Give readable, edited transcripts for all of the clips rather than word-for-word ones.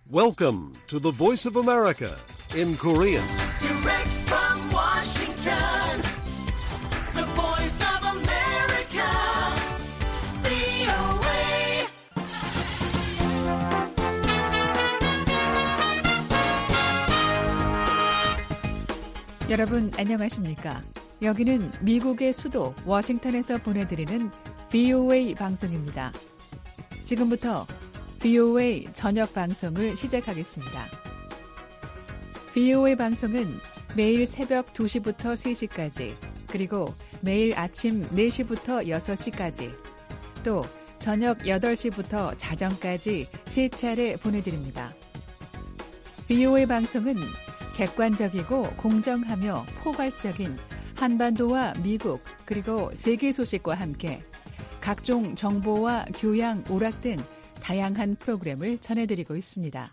Welcome to the Voice of America in Korean. Direct from Washington, the Voice of America, VOA. 여러분 안녕하십니까? 여기는 미국의 수도 워싱턴에서 보내드리는 VOA 방송입니다. 지금부터 VOA 저녁 방송을 시작하겠습니다. VOA 방송은 매일 새벽 2시부터 3시까지, 그리고 매일 아침 4시부터 6시까지, 또 저녁 8시부터 자정까지 3차례 보내드립니다. VOA 방송은 객관적이고 공정하며 포괄적인 한반도와 미국 그리고 세계 소식과 함께 각종 정보와 교양, 오락 등 다양한 프로그램을 전해드리고 있습니다.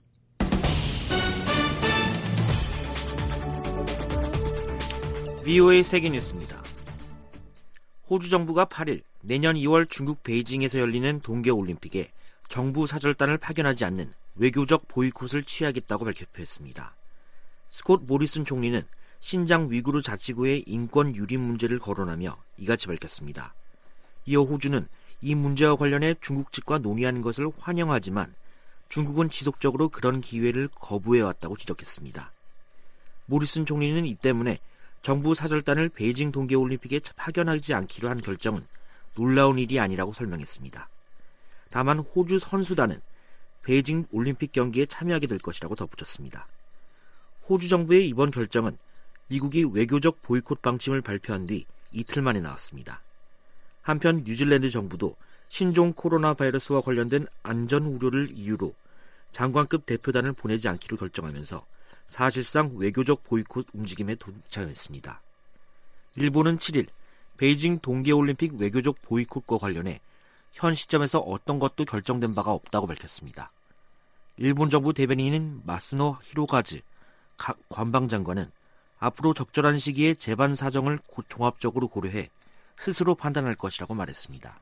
VOA 세계뉴스입니다. 호주 정부가 8일 내년 2월 중국 베이징에서 열리는 동계올림픽에 정부 사절단을 파견하지 않는 외교적 보이콧을 취하겠다고 발표했습니다. 스콧 모리슨 총리는 신장 위구르 자치구의 인권 유린 문제를 거론하며 이같이 밝혔습니다. 이어 호주는 이 문제와 관련해 중국 측과 논의하는 것을 환영하지만 중국은 지속적으로 그런 기회를 거부해왔다고 지적했습니다. 모리슨 총리는 이 때문에 정부 사절단을 베이징 동계올림픽에 파견하지 않기로 한 결정은 놀라운 일이 아니라고 설명했습니다. 다만 호주 선수단은 베이징 올림픽 경기에 참여하게 될 것이라고 덧붙였습니다. 호주 정부의 이번 결정은 미국이 외교적 보이콧 방침을 발표한 뒤 이틀 만에 나왔습니다. 한편 뉴질랜드 정부도 신종 코로나 바이러스와 관련된 안전 우려를 이유로 장관급 대표단을 보내지 않기로 결정하면서 사실상 외교적 보이콧 움직임에 동참했습니다. 일본은 7일 베이징 동계올림픽 외교적 보이콧과 관련해 현 시점에서 어떤 것도 결정된 바가 없다고 밝혔습니다. 일본 정부 대변인인 마스노 히로가즈 관방장관은 앞으로 적절한 시기에 재반 사정을 종합적으로 고려해 스스로 판단할 것이라고 말했습니다.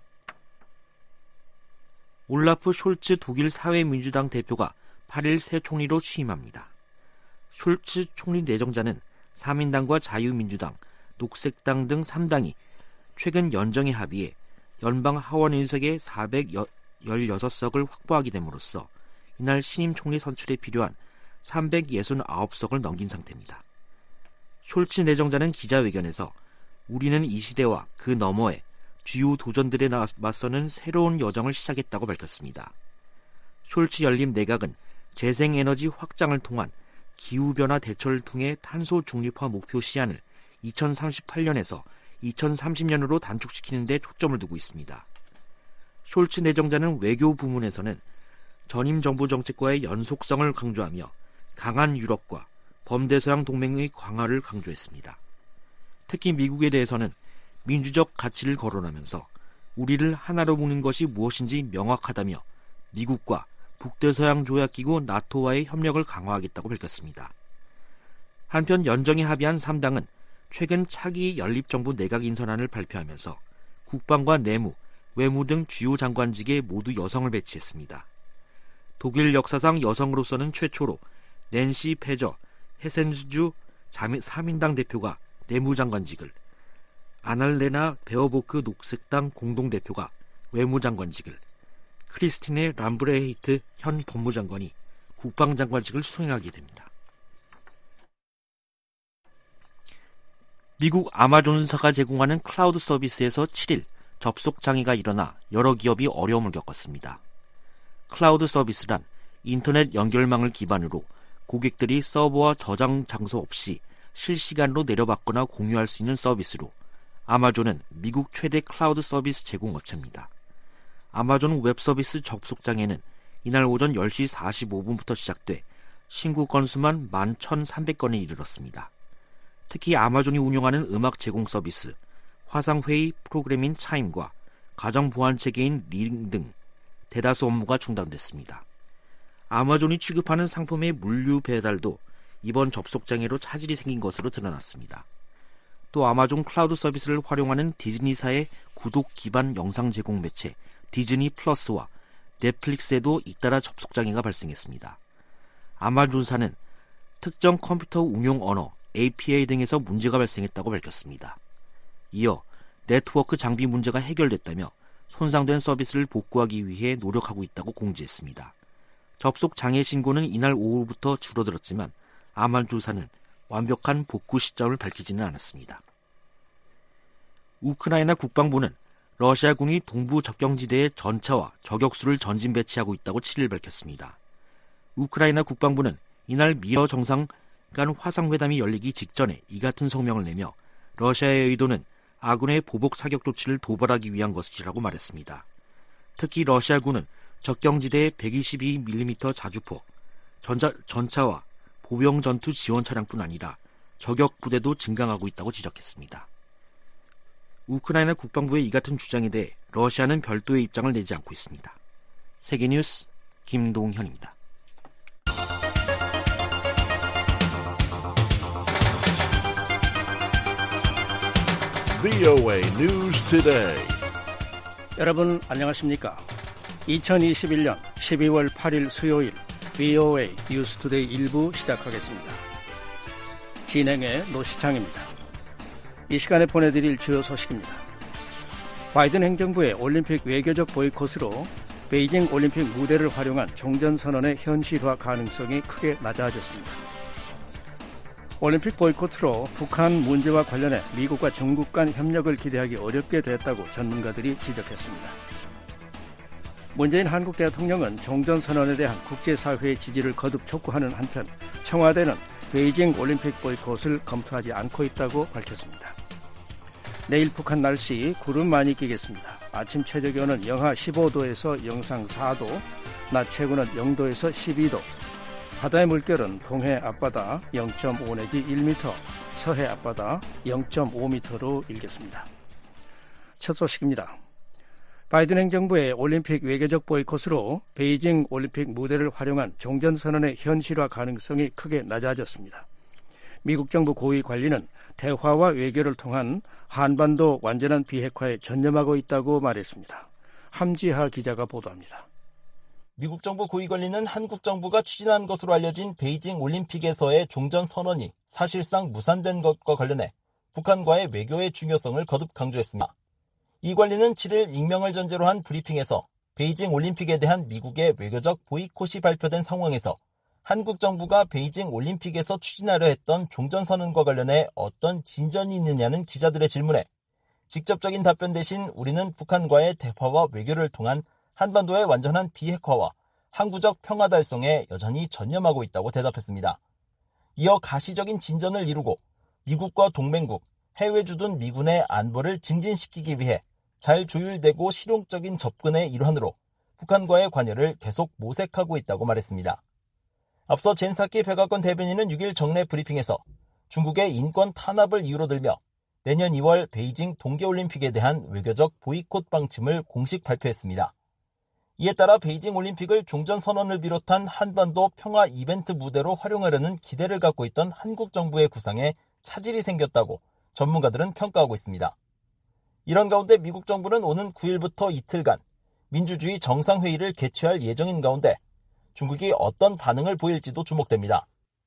올라프 숄츠 독일 사회민주당 대표가 8일 새 총리로 취임합니다. 숄츠 총리 내정자는 사민당과 자유민주당, 녹색당 등 3당이 최근 연정의 합의에 연방 하원 의석의 416석을 확보하게 됨으로써 이날 신임 총리 선출에 필요한 369석을 넘긴 상태입니다. 숄츠 내정자는 기자회견에서 우리는 이 시대와 그 너머에 주요 도전들에 맞서는 새로운 여정을 시작했다고 밝혔습니다. 숄츠 연립 내각은 재생에너지 확장을 통한 기후변화 대처를 통해 탄소 중립화 목표 시한을 2038년에서 2030년으로 단축시키는 데 초점을 두고 있습니다. 숄츠 내정자는 외교 부문에서는 전임 정부 정책과의 연속성을 강조하며 강한 유럽과 범대서양 동맹의 강화를 강조했습니다. 특히 미국에 대해서는 민주적 가치를 거론하면서 우리를 하나로 묶는 것이 무엇인지 명확하다며 미국과 북대서양 조약기구 나토와의 협력을 강화하겠다고 밝혔습니다. 한편 연정에 합의한 3당은 최근 차기 연립정부 내각 인선안을 발표하면서 국방과 내무, 외무 등 주요 장관직에 모두 여성을 배치했습니다. 독일 역사상 여성으로서는 최초로 낸시 페저 헤센주 사민당 대표가 내무장관직을, 아날레나 베어보크 녹색당 공동대표가 외무장관직을, 크리스티네 람브레히트 현 법무장관이 국방장관직을 수행하게 됩니다. 미국 아마존사가 제공하는 클라우드 서비스에서 7일 접속 장애가 일어나 여러 기업이 어려움을 겪었습니다. 클라우드 서비스란 인터넷 연결망을 기반으로 고객들이 서버와 저장 장소 없이 실시간으로 내려받거나 공유할 수 있는 서비스로 아마존은 미국 최대 클라우드 서비스 제공업체입니다. 아마존 웹서비스 접속 장애는 이날 오전 10시 45분부터 시작돼 신고 건수만 11,300건에 이르렀습니다. 특히 아마존이 운영하는 음악 제공 서비스, 화상회의 프로그램인 차임과 가정보안체계인 링 등 대다수 업무가 중단됐습니다. 아마존이 취급하는 상품의 물류 배달도 이번 접속장애로 차질이 생긴 것으로 드러났습니다. 또 아마존 클라우드 서비스를 활용하는 디즈니사의 구독 기반 영상 제공 매체 디즈니 플러스와 넷플릭스에도 잇따라 접속장애가 발생했습니다. 아마존사는 특정 컴퓨터 운용 언어 API 등에서 문제가 발생했다고 밝혔습니다. 이어 네트워크 장비 문제가 해결됐다며 손상된 서비스를 복구하기 위해 노력하고 있다고 공지했습니다. 접속 장애 신고는 이날 오후부터 줄어들었지만 아마존사는 완벽한 복구 시점을 밝히지는 않았습니다. 우크라이나 국방부는 러시아군이 동부 접경지대에 전차와 저격수를 전진 배치하고 있다고 7일 밝혔습니다. 우크라이나 국방부는 이날 미러 정상 간 화상회담이 열리기 직전에 이 같은 성명을 내며 러시아의 의도는 아군의 보복 사격 조치를 도발하기 위한 것이라고 말했습니다. 특히 러시아군은 접경지대에 122mm 자주포, 전차와 보병 전투 지원 차량뿐 아니라 저격 부대도 증강하고 있다고 지적했습니다. 우크라이나 국방부의 이 같은 주장에 대해 러시아는 별도의 입장을 내지 않고 있습니다. 세계뉴스 김동현입니다. VOA News Today. 여러분 안녕하십니까? 2021년 12월 8일 수요일 VOA 뉴스 투데이 1부 시작하겠습니다. 진행의 노시창입니다. 이 시간에 보내드릴 주요 소식입니다. 바이든 행정부의 올림픽 외교적 보이콧으로 베이징 올림픽 무대를 활용한 종전선언의 현실화 가능성이 크게 낮아졌습니다. 올림픽 보이콧으로 북한 문제와 관련해 미국과 중국 간 협력을 기대하기 어렵게 됐다고 전문가들이 지적했습니다. 문재인 한국 대통령은 종전선언에 대한 국제사회의 지지를 거듭 촉구하는 한편 청와대는 베이징 올림픽 보이콧을 검토하지 않고 있다고 밝혔습니다. 내일 북한 날씨 구름 많이 끼겠습니다. 아침 최저기온은 영하 15도에서 영상 4도, 낮 최고는 0도에서 12도, 바다의 물결은 동해 앞바다 0.5 내지 1m, 서해 앞바다 0.5m로 일겠습니다. 첫 소식입니다. 바이든 행정부의 올림픽 외교적 보이콧으로 베이징 올림픽 무대를 활용한 종전선언의 현실화 가능성이 크게 낮아졌습니다. 미국 정부 고위 관리는 대화와 외교를 통한 한반도 완전한 비핵화에 전념하고 있다고 말했습니다. 함지하 기자가 보도합니다. 미국 정부 고위 관리는 한국 정부가 추진한 것으로 알려진 베이징 올림픽에서의 종전선언이 사실상 무산된 것과 관련해 북한과의 외교의 중요성을 거듭 강조했습니다. 이 관리는 7일 익명을 전제로 한 브리핑에서 베이징 올림픽에 대한 미국의 외교적 보이콧이 발표된 상황에서 한국 정부가 베이징 올림픽에서 추진하려 했던 종전선언과 관련해 어떤 진전이 있느냐는 기자들의 질문에 직접적인 답변 대신 우리는 북한과의 대화와 외교를 통한 한반도의 완전한 비핵화와 항구적 평화 달성에 여전히 전념하고 있다고 대답했습니다. 이어 가시적인 진전을 이루고 미국과 동맹국, 해외 주둔 미군의 안보를 증진시키기 위해 잘 조율되고 실용적인 접근의 일환으로 북한과의 관여를 계속 모색하고 있다고 말했습니다. 앞서 젠사키 백악관 대변인은 6일 정례 브리핑에서 중국의 인권 탄압을 이유로 들며 내년 2월 베이징 동계올림픽에 대한 외교적 보이콧 방침을 공식 발표했습니다. 이에 따라 베이징 올림픽을 종전선언을 비롯한 한반도 평화 이벤트 무대로 활용하려는 기대를 갖고 있던 한국 정부의 구상에 차질이 생겼다고 전문가들은 평가하고 있습니다. 이런 가운데 미국 정부는 오는 9일부터 이틀간 민주주의 정상회의를 개최할 예정인 가운데 중국이 어떤 반응을 보일지도 주목됩니다.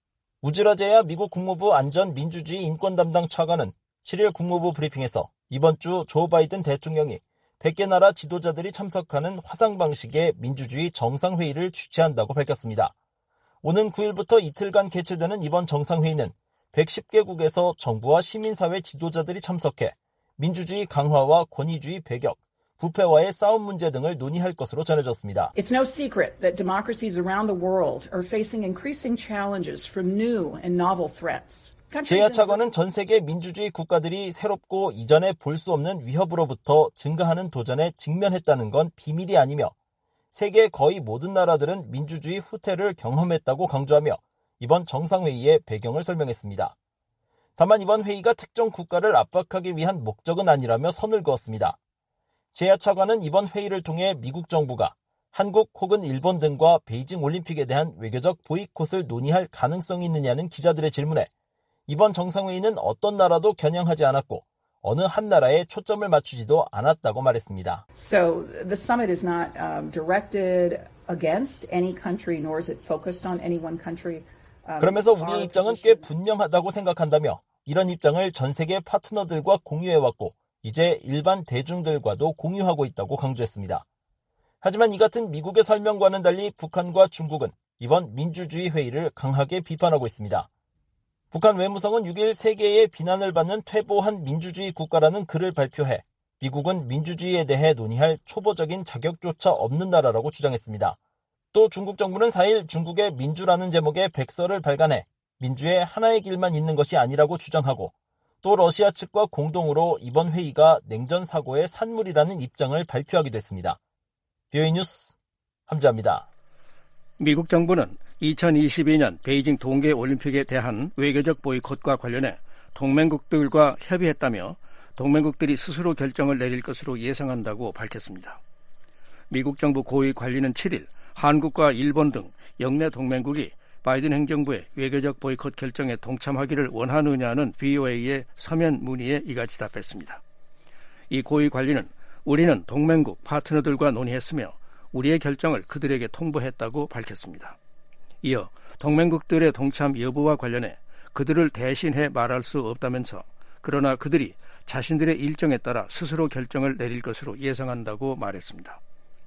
우즈라제야 미국 국무부 안전민주주의 인권 담당 차관은 7일 국무부 브리핑에서 이번 주 조 바이든 대통령이 100개 나라 지도자들이 참석하는 화상 방식의 민주주의 정상회의를 주최한다고 밝혔습니다. 오는 9일부터 이틀간 개최되는 이번 정상회의는 110개국에서 정부와 시민사회 지도자들이 참석해 민주주의 강화와 권위주의 배격, 부패와의 싸움 문제 등을 논의할 것으로 전해졌습니다. It's no secret that democracies around the world are facing increasing challenges from new and novel threats. 제야 차관은 전 세계 민주주의 국가들이 새롭고 이전에 볼 수 없는 위협으로부터 증가하는 도전에 직면했다는 건 비밀이 아니며 세계 거의 모든 나라들은 민주주의 후퇴를 경험했다고 강조하며 이번 정상회의의 배경을 설명했습니다. 다만 이번 회의가 특정 국가를 압박하기 위한 목적은 아니라며 선을 그었습니다. 제야 차관은 이번 회의를 통해 미국 정부가 한국 혹은 일본 등과 베이징 올림픽에 대한 외교적 보이콧을 논의할 가능성이 있느냐는 기자들의 질문에 이번 정상회의는 어떤 나라도 겨냥하지 않았고 어느 한 나라에 초점을 맞추지도 않았다고 말했습니다. So the summit is not directed against any country, nor is it focused on any one country. 그러면서 우리의 입장은 꽤 분명하다고 생각한다며 이런 입장을 전 세계 파트너들과 공유해왔고 이제 일반 대중들과도 공유하고 있다고 강조했습니다. 하지만 이 같은 미국의 설명과는 달리 북한과 중국은 이번 민주주의 회의를 강하게 비판하고 있습니다. 북한 외무성은 6일 세계의 비난을 받는 퇴보한 민주주의 국가라는 글을 발표해 미국은 민주주의에 대해 논의할 초보적인 자격조차 없는 나라라고 주장했습니다. 또 중국 정부는 4일 중국의 민주라는 제목의 백서를 발간해 민주의 하나의 길만 있는 것이 아니라고 주장하고 또 러시아 측과 공동으로 이번 회의가 냉전 사고의 산물이라는 입장을 발표하기도 했습니다. VOA 뉴스 함지아입니다. 미국 정부는 2022년 베이징 동계올림픽에 대한 외교적 보이콧과 관련해 동맹국들과 협의했다며 동맹국들이 스스로 결정을 내릴 것으로 예상한다고 밝혔습니다. 미국 정부 고위 관리는 7일 한국과 일본 등 영내 동맹국이 바이든 행정부의 외교적 보이콧 결정에 동참하기를 원하느냐는 VOA의 서면 문의에 이같이 답했습니다. 이 고위 관리는 우리는 동맹국 파트너들과 논의했으며 우리의 결정을 그들에게 통보했다고 밝혔습니다. 이어 동맹국들의 동참 여부와 관련해 그들을 대신해 말할 수 없다면서 그러나 그들이 자신들의 일정에 따라 스스로 결정을 내릴 것으로 예상한다고 말했습니다.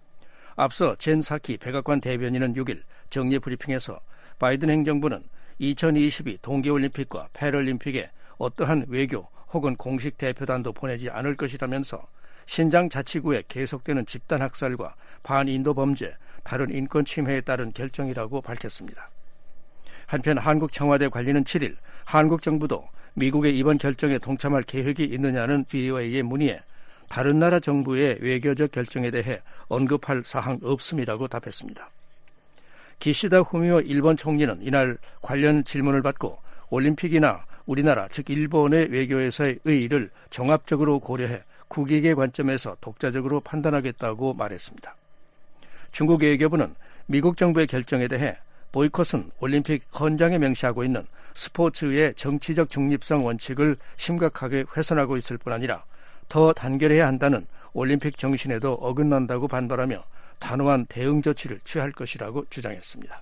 앞서 젠 사키 백악관 대변인은 6일 정례 브리핑에서 바이든 행정부는 2022 동계올림픽과 패럴림픽에 어떠한 외교 혹은 공식 대표단도 보내지 않을 것이라면서 신장 자치구에 계속되는 집단 학살과 반인도 범죄, 다른 인권 침해에 따른 결정이라고 밝혔습니다. 한편 한국 청와대 관리는 7일 한국 정부도 미국의 이번 결정에 동참할 계획이 있느냐는 VOA의 문의에 다른 나라 정부의 외교적 결정에 대해 언급할 사항 없음이라고 답했습니다. 기시다 후미오 일본 총리는 이날 관련 질문을 받고 올림픽이나 우리나라 즉 일본의 외교에서의 의의를 종합적으로 고려해 국익의 관점에서 독자적으로 판단하겠다고 말했습니다. 중국 외교부는 미국 정부의 결정에 대해 보이콧은 올림픽 헌장에 명시하고 있는 스포츠의 정치적 중립성 원칙을 심각하게 훼손하고 있을 뿐 아니라 더 단결해야 한다는 올림픽 정신에도 어긋난다고 반발하며 단호한 대응 조치를 취할 것이라고 주장했습니다.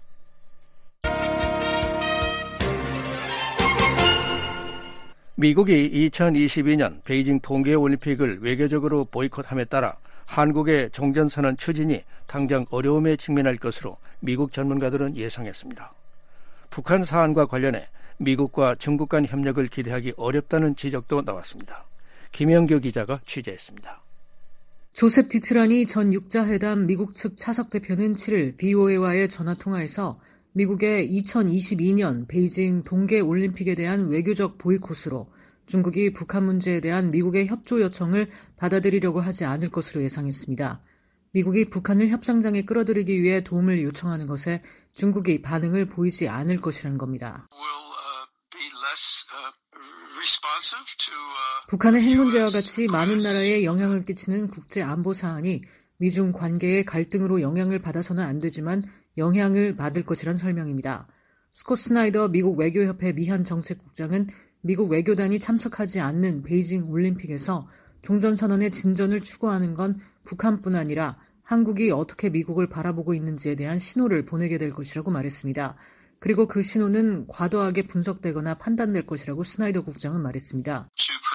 미국이 2022년 베이징 동계올림픽을 외교적으로 보이콧함에 따라 한국의 종전선언 추진이 당장 어려움에 직면할 것으로 미국 전문가들은 예상했습니다. 북한 사안과 관련해 미국과 중국 간 협력을 기대하기 어렵다는 지적도 나왔습니다. 김영규 기자가 취재했습니다. 조셉 디트라니 전 육자회담 미국 측 차석 대표는 7일 BOA와의 전화통화에서 미국의 2022년 베이징 동계올림픽에 대한 외교적 보이콧으로 중국이 북한 문제에 대한 미국의 협조 요청을 받아들이려고 하지 않을 것으로 예상했습니다. 미국이 북한을 협상장에 끌어들이기 위해 도움을 요청하는 것에 중국이 반응을 보이지 않을 것이라는 겁니다. 북한의 핵 문제와 같이 많은 나라에 영향을 끼치는 국제 안보 사안이 미중 관계의 갈등으로 영향을 받아서는 안 되지만 영향을 받을 것이란 설명입니다. 스콧 스나이더 미국 외교협회 미한 정책국장은 미국 외교단이 참석하지 않는 베이징 올림픽에서 종전선언의 진전을 추구하는 건 북한뿐 아니라 한국이 어떻게 미국을 바라보고 있는지에 대한 신호를 보내게 될 것이라고 말했습니다. 그리고 그 신호는 과도하게 분석되거나 판단될 것이라고 스나이더 국장은 말했습니다.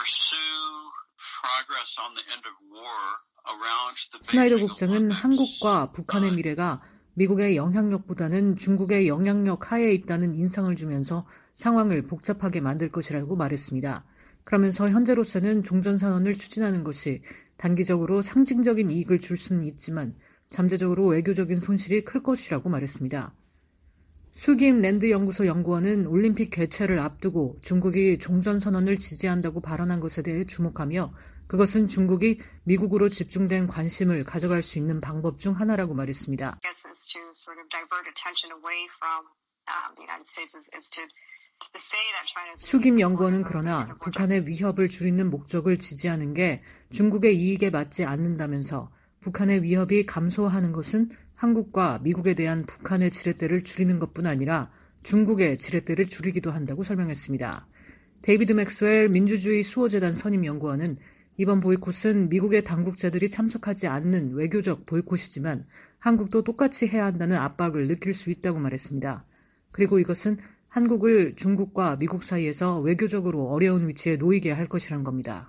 스나이더 국장은 한국과 북한의 미래가 미국의 영향력보다는 중국의 영향력 하에 있다는 인상을 주면서 상황을 복잡하게 만들 것이라고 말했습니다. 그러면서 현재로서는 종전선언을 추진하는 것이 단기적으로 상징적인 이익을 줄 수는 있지만 잠재적으로 외교적인 손실이 클 것이라고 말했습니다. 수김 랜드 연구소 연구원은 올림픽 개최를 앞두고 중국이 종전선언을 지지한다고 발언한 것에 대해 주목하며 그것은 중국이 미국으로 집중된 관심을 가져갈 수 있는 방법 중 하나라고 말했습니다. 수김 연구원은 그러나 북한의 위협을 줄이는 목적을 지지하는 게 중국의 이익에 맞지 않는다면서 북한의 위협이 감소하는 것은 한국과 미국에 대한 북한의 지렛대를 줄이는 것뿐 아니라 중국의 지렛대를 줄이기도 한다고 설명했습니다. 데이비드 맥스웰 민주주의 수호재단 선임연구원은 이번 보이콧은 미국의 당국자들이 참석하지 않는 외교적 보이콧이지만 한국도 똑같이 해야 한다는 압박을 느낄 수 있다고 말했습니다. 그리고 이것은 한국을 중국과 미국 사이에서 외교적으로 어려운 위치에 놓이게 할 것이란 겁니다.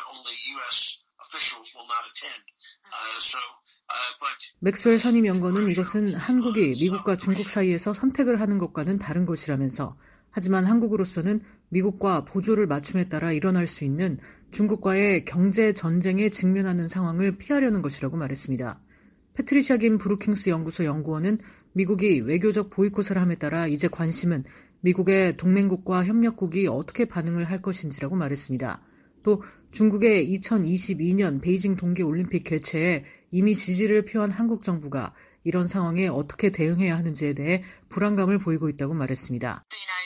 맥스웰 선임 연구원은 이것은 한국이 미국과 중국 사이에서 선택을 하는 것과는 다른 것이라면서 하지만 한국으로서는 미국과 보조를 맞춤에 따라 일어날 수 있는 중국과의 경제 전쟁에 직면하는 상황을 피하려는 것이라고 말했습니다. 패트리샤 김 브루킹스 연구소 연구원은 미국이 외교적 보이콧을 함에 따라 이제 관심은 미국의 동맹국과 협력국이 어떻게 반응을 할 것인지라고 말했습니다. 또 중국의 2022년 베이징 동계올림픽 개최에 이미 지지를 표한 한국 정부가 이런 상황에 어떻게 대응해야 하는지에 대해 불안감을 보이고 있다고 말했습니다.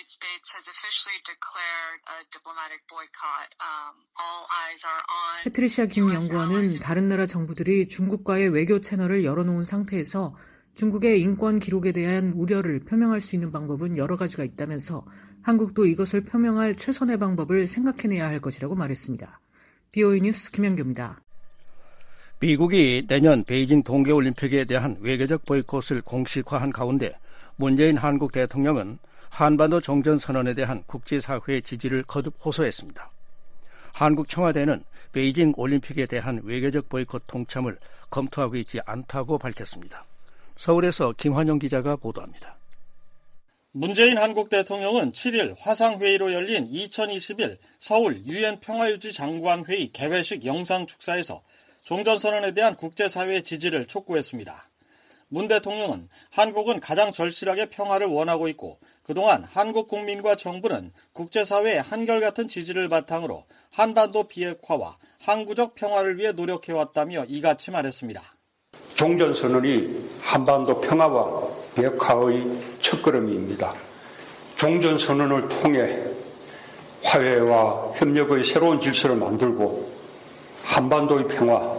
패트리샤 김 연구원은 다른 나라 정부들이 중국과의 외교 채널을 열어놓은 상태에서 중국의 인권 기록에 대한 우려를 표명할 수 있는 방법은 여러 가지가 있다면서 한국도 이것을 표명할 최선의 방법을 생각해내야 할 것이라고 말했습니다. BOE 뉴스 김현규입니다. 미국이 내년 베이징 동계올림픽에 대한 외교적 보이콧을 공식화한 가운데 문재인 한국 대통령은 한반도 종전선언에 대한 국제사회의 지지를 거듭 호소했습니다. 한국 청와대는 베이징 올림픽에 대한 외교적 보이콧 동참을 검토하고 있지 않다고 밝혔습니다. 서울에서 김환영 기자가 보도합니다. 문재인 한국 대통령은 7일 화상회의로 열린 2021 서울 유엔 평화유지 장관회의 개회식 영상 축사에서 종전선언에 대한 국제사회의 지지를 촉구했습니다. 문 대통령은 한국은 가장 절실하게 평화를 원하고 있고 그동안 한국 국민과 정부는 국제사회의 한결같은 지지를 바탕으로 한반도 비핵화와 항구적 평화를 위해 노력해왔다며 이같이 말했습니다. 종전선언이 한반도 평화와 비핵화의 첫걸음입니다. 종전선언을 통해 화해와 협력의 새로운 질서를 만들고 한반도의 평화,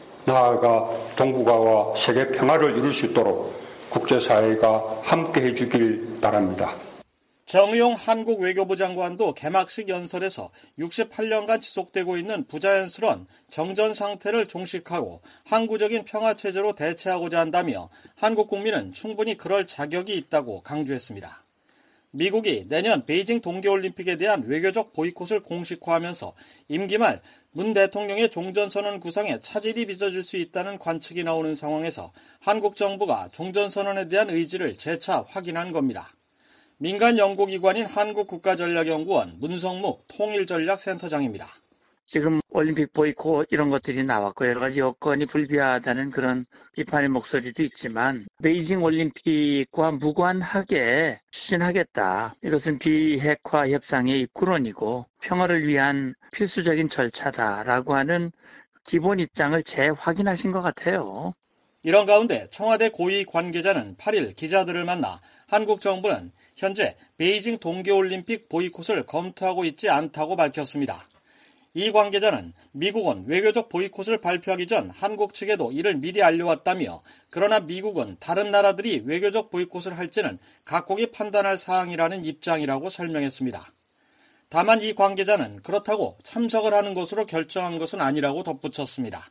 나아가 동북아와 세계 평화를 이룰 수 있도록 국제사회가 함께해 주길 바랍니다. 정의용 한국 외교부 장관도 개막식 연설에서 68년간 지속되고 있는 부자연스러운 정전 상태를 종식하고 항구적인 평화체제로 대체하고자 한다며 한국 국민은 충분히 그럴 자격이 있다고 강조했습니다. 미국이 내년 베이징 동계올림픽에 대한 외교적 보이콧을 공식화하면서 임기 말 문 대통령의 종전선언 구상에 차질이 빚어질 수 있다는 관측이 나오는 상황에서 한국 정부가 종전선언에 대한 의지를 재차 확인한 겁니다. 민간 연구기관인 한국국가전략연구원 문성묵 통일전략센터장입니다. 지금 올림픽 보이콧 이런 것들이 나왔고 여러 가지 여건이 불비하다는 그런 비판의 목소리도 있지만 베이징 올림픽과 무관하게 추진하겠다. 이것은 비핵화 협상의 입구론이고 평화를 위한 필수적인 절차다라고 하는 기본 입장을 재확인하신 것 같아요. 이런 가운데 청와대 고위 관계자는 8일 기자들을 만나 한국 정부는 현재 베이징 동계올림픽 보이콧을 검토하고 있지 않다고 밝혔습니다. 이 관계자는 미국은 외교적 보이콧을 발표하기 전 한국 측에도 이를 미리 알려왔다며 그러나 미국은 다른 나라들이 외교적 보이콧을 할지는 각국이 판단할 사항이라는 입장이라고 설명했습니다. 다만 이 관계자는 그렇다고 참석을 하는 것으로 결정한 것은 아니라고 덧붙였습니다.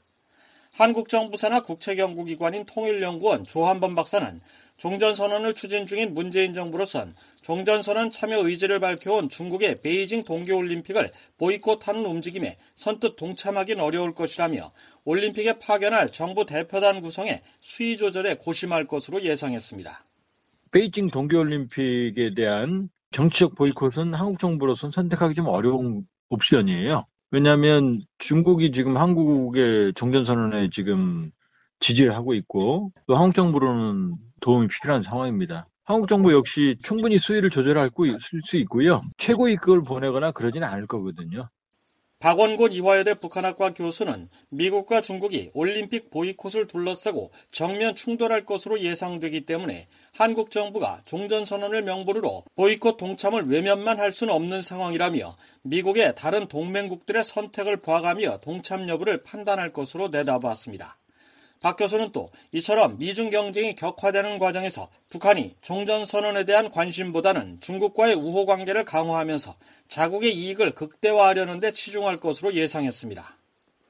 한국 정부 산하 국책연구기관인 통일연구원 조한범 박사는 종전선언을 추진 중인 문재인 정부로선 종전선언 참여 의지를 밝혀온 중국의 베이징 동계올림픽을 보이콧하는 움직임에 선뜻 동참하긴 어려울 것이라며 올림픽에 파견할 정부 대표단 구성에 수위 조절에 고심할 것으로 예상했습니다. 베이징 동계올림픽에 대한 정치적 보이콧은 한국 정부로서는 선택하기 좀 어려운 옵션이에요. 왜냐하면 중국이 지금 한국의 종전선언에 지금 지지를 하고 있고 또 한국 정부로는 도움이 필요한 상황입니다. 한국 정부 역시 충분히 수위를 조절할 수 있고요. 최고위 그걸 보내거나 그러지는 않을 거거든요. 박원곤 이화여대 북한학과 교수는 미국과 중국이 올림픽 보이콧을 둘러싸고 정면 충돌할 것으로 예상되기 때문에 한국 정부가 종전선언을 명분으로 보이콧 동참을 외면만 할 수는 없는 상황이라며 미국의 다른 동맹국들의 선택을 봐가며 동참 여부를 판단할 것으로 내다봤습니다. 박 교수는 또 이처럼 미중 경쟁이 격화되는 과정에서 북한이 종전선언에 대한 관심보다는 중국과의 우호관계를 강화하면서 자국의 이익을 극대화하려는 데 치중할 것으로 예상했습니다.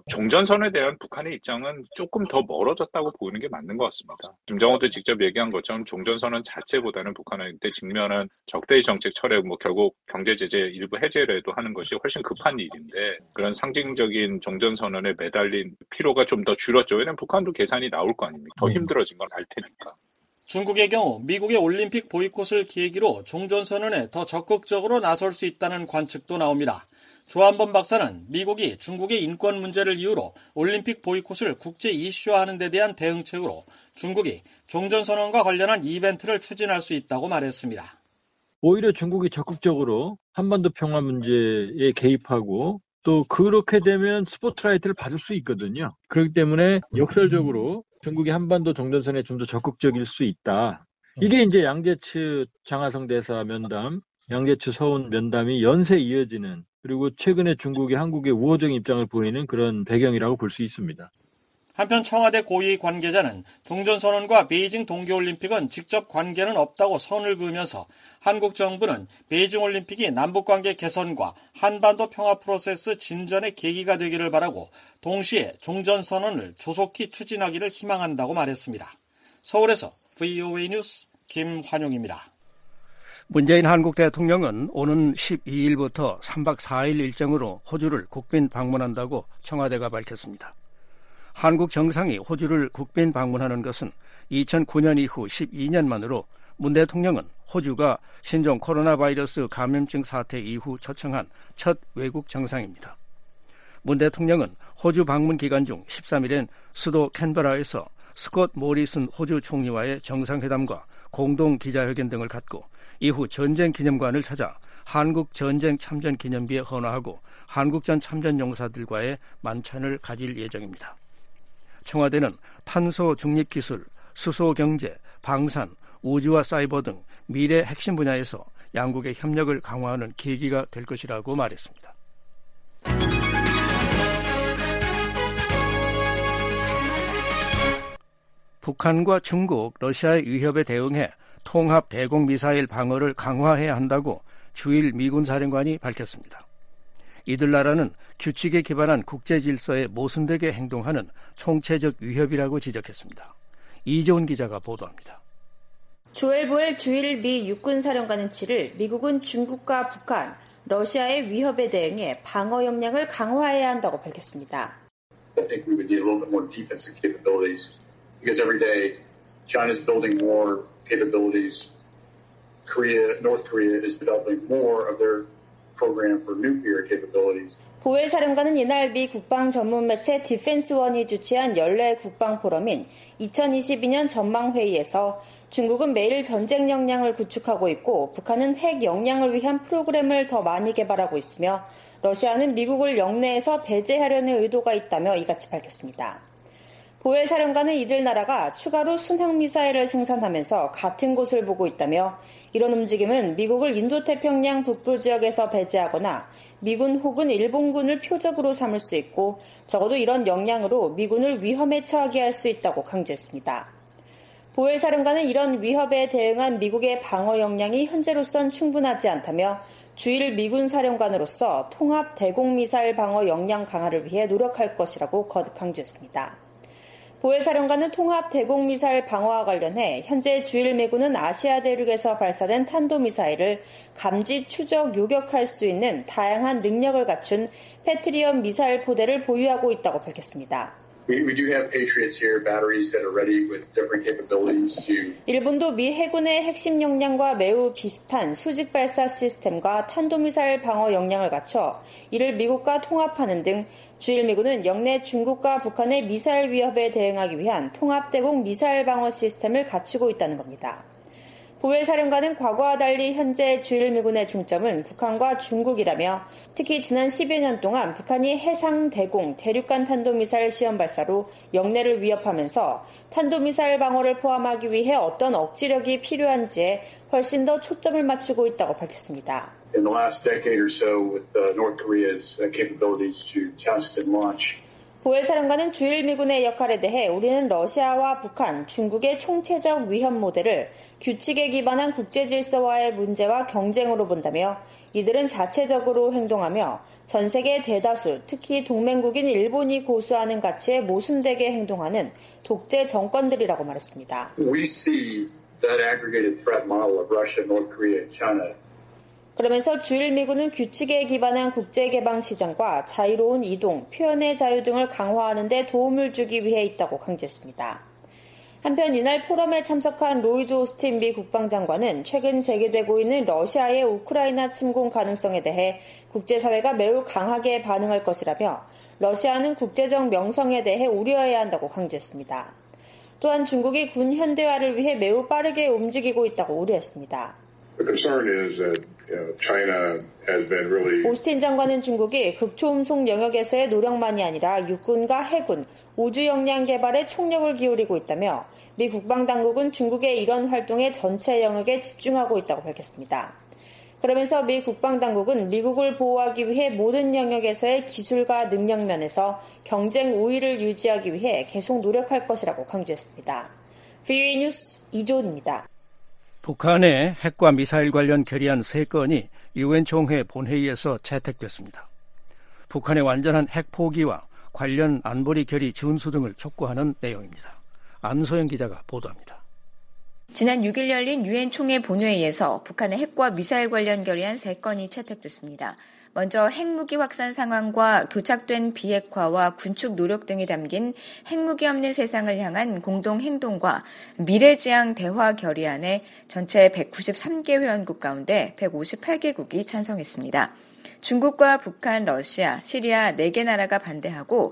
종전선언에 대한 북한의 입장은 조금 더 멀어졌다고 보이는 게 맞는 것 같습니다. 김정은도 직접 얘기한 것처럼 종전선언 자체보다는 북한한테 직면한 적대시 정책 철회, 결국 경제제재 일부 해제라도 하는 것이 훨씬 급한 일인데 그런 상징적인 종전선언에 매달린 필요가 좀 더 줄었죠. 왜냐하면 북한도 계산이 나올 거 아닙니까? 더 힘들어진 건 알 테니까. 중국의 경우 미국의 올림픽 보이콧을 계기로 종전선언에 더 적극적으로 나설 수 있다는 관측도 나옵니다. 조한범 박사는 미국이 중국의 인권 문제를 이유로 올림픽 보이콧을 국제 이슈화하는 데 대한 대응책으로 중국이 종전선언과 관련한 이벤트를 추진할 수 있다고 말했습니다. 오히려 중국이 적극적으로 한반도 평화 문제에 개입하고 또 그렇게 되면 스포트라이트를 받을 수 있거든요. 그렇기 때문에 역설적으로 중국이 한반도 종전선언에 좀 더 적극적일 수 있다. 이게 이제 양재츠 장하성 대사 면담, 양재츠 서훈 면담이 연쇄 이어지는 그리고 최근에 중국이 한국의 우호적 입장을 보이는 그런 배경이라고 볼 수 있습니다. 한편 청와대 고위 관계자는 종전선언과 베이징 동계올림픽은 직접 관계는 없다고 선을 그으면서 한국 정부는 베이징 올림픽이 남북관계 개선과 한반도 평화 프로세스 진전의 계기가 되기를 바라고 동시에 종전선언을 조속히 추진하기를 희망한다고 말했습니다. 서울에서 VOA 뉴스 김환용입니다. 문재인 한국 대통령은 오는 12일부터 3박 4일 일정으로 호주를 국빈 방문한다고 청와대가 밝혔습니다. 한국 정상이 호주를 국빈 방문하는 것은 2009년 이후 12년 만으로 문 대통령은 호주가 신종 코로나 바이러스 감염증 사태 이후 초청한 첫 외국 정상입니다. 문 대통령은 호주 방문 기간 중 13일엔 수도 캔버라에서 스콧 모리슨 호주 총리와의 정상회담과 공동 기자회견 등을 갖고 이후 전쟁기념관을 찾아 한국 전쟁 참전 기념비에 헌화하고 한국전 참전 용사들과의 만찬을 가질 예정입니다. 청와대는 탄소 중립기술, 수소경제, 방산, 우주와 사이버 등 미래 핵심 분야에서 양국의 협력을 강화하는 계기가 될 것이라고 말했습니다. 북한과 중국, 러시아의 위협에 대응해 통합 대공미사일 방어를 강화해야 한다고 주일 미군 사령관이 밝혔습니다. 이들 나라는 규칙에 기반한 국제 질서에 모순되게 행동하는 총체적 위협이라고 지적했습니다. 이재훈 기자가 보도합니다. 조엘 보엘 주일 미 육군사령관은 7일 미국은 중국과 북한, 러시아의 위협에 대응해 방어 역량을 강화해야 한다고 밝혔습니다. I think we would need a little bit more defensive capabilities because every day China's building more capabilities. North Korea is developing more of their program for nuclear capabilities. 보엘 사령관은 이날 미 국방 전문 매체 디펜스원이 주최한 연례 국방 포럼인 2022년 전망회의에서 중국은 매일 전쟁 역량을 구축하고 있고 북한은 핵 역량을 위한 프로그램을 더 많이 개발하고 있으며 러시아는 미국을 영내에서 배제하려는 의도가 있다며 이같이 밝혔습니다. 보엘 사령관은 이들 나라가 추가로 순항미사일을 생산하면서 같은 곳을 보고 있다며 이런 움직임은 미국을 인도태평양 북부 지역에서 배제하거나 미군 혹은 일본군을 표적으로 삼을 수 있고 적어도 이런 역량으로 미군을 위험에 처하게 할 수 있다고 강조했습니다. 보엘 사령관은 이런 위협에 대응한 미국의 방어 역량이 현재로선 충분하지 않다며 주일 미군 사령관으로서 통합 대공미사일 방어 역량 강화를 위해 노력할 것이라고 거듭 강조했습니다. 보엘 사령관은 통합 대공미사일 방어와 관련해 현재 주일 미군은 아시아 대륙에서 발사된 탄도미사일을 감지, 추적, 요격할 수 있는 다양한 능력을 갖춘 패트리엇 미사일 포대를 보유하고 있다고 밝혔습니다. We do have Patriots here, batteries that are ready with different capabilities to. 일본도 미 해군의 핵심 역량과 매우 비슷한 수직 발사 시스템과 탄도미사일 방어 역량을 갖춰 이를 미국과 통합하는 등 주일 미군은 영내 중국과 북한의 미사일 위협에 대응하기 위한 통합대공 미사일 방어 시스템을 갖추고 있다는 겁니다. 보엘 사령관은 과거와 달리 현재 주일 미군의 중점은 북한과 중국이라며 특히 지난 10여 년 동안 북한이 해상, 대공, 대륙간 탄도미사일 시험 발사로 영내를 위협하면서 탄도미사일 방어를 포함하기 위해 어떤 억지력이 필요한지에 훨씬 더 초점을 맞추고 있다고 밝혔습니다. In the last decade or so with North Korea's capabilities to test and launch 보엘사령관은 주일 미군의 역할에 대해 우리는 러시아와 북한, 중국의 총체적 위협 모델을 규칙에 기반한 국제 질서와의 문제와 경쟁으로 본다며 이들은 자체적으로 행동하며 전 세계 대다수, 특히 동맹국인 일본이 고수하는 가치에 모순되게 행동하는 독재 정권들이라고 말했습니다. We see that aggregated threat model of Russia, North Korea, and China. 그러면서 주일 미군은 규칙에 기반한 국제개방시장과 자유로운 이동, 표현의 자유 등을 강화하는 데 도움을 주기 위해 있다고 강조했습니다. 한편 이날 포럼에 참석한 로이드 오스틴 미 국방장관은 최근 재개되고 있는 러시아의 우크라이나 침공 가능성에 대해 국제사회가 매우 강하게 반응할 것이라며 러시아는 국제적 명성에 대해 우려해야 한다고 강조했습니다. 또한 중국이 군 현대화를 위해 매우 빠르게 움직이고 있다고 우려했습니다. 오스틴 장관은 중국이 극초음속 영역에서의 노력만이 아니라 육군과 해군, 우주 역량 개발에 총력을 기울이고 있다며 미 국방당국은 중국의 이런 활동의 전체 영역에 집중하고 있다고 밝혔습니다. 그러면서 미 국방당국은 미국을 보호하기 위해 모든 영역에서의 기술과 능력 면에서 경쟁 우위를 유지하기 위해 계속 노력할 것이라고 강조했습니다. VOA 뉴스 이조은입니다. 북한의 핵과 미사일 관련 결의안 3건이 유엔 총회 본회의에서 채택됐습니다. 북한의 완전한 핵 포기와 관련 안보리 결의 준수 등을 촉구하는 내용입니다. 안소영 기자가 보도합니다. 지난 6일 열린 유엔 총회 본회의에서 북한의 핵과 미사일 관련 결의안 3건이 채택됐습니다. 먼저 핵무기 확산 상황과 교착된 비핵화와 군축 노력 등이 담긴 핵무기 없는 세상을 향한 공동행동과 미래지향 대화 결의안에 전체 193개 회원국 가운데 158개국이 찬성했습니다. 중국과 북한, 러시아, 시리아 4개 나라가 반대하고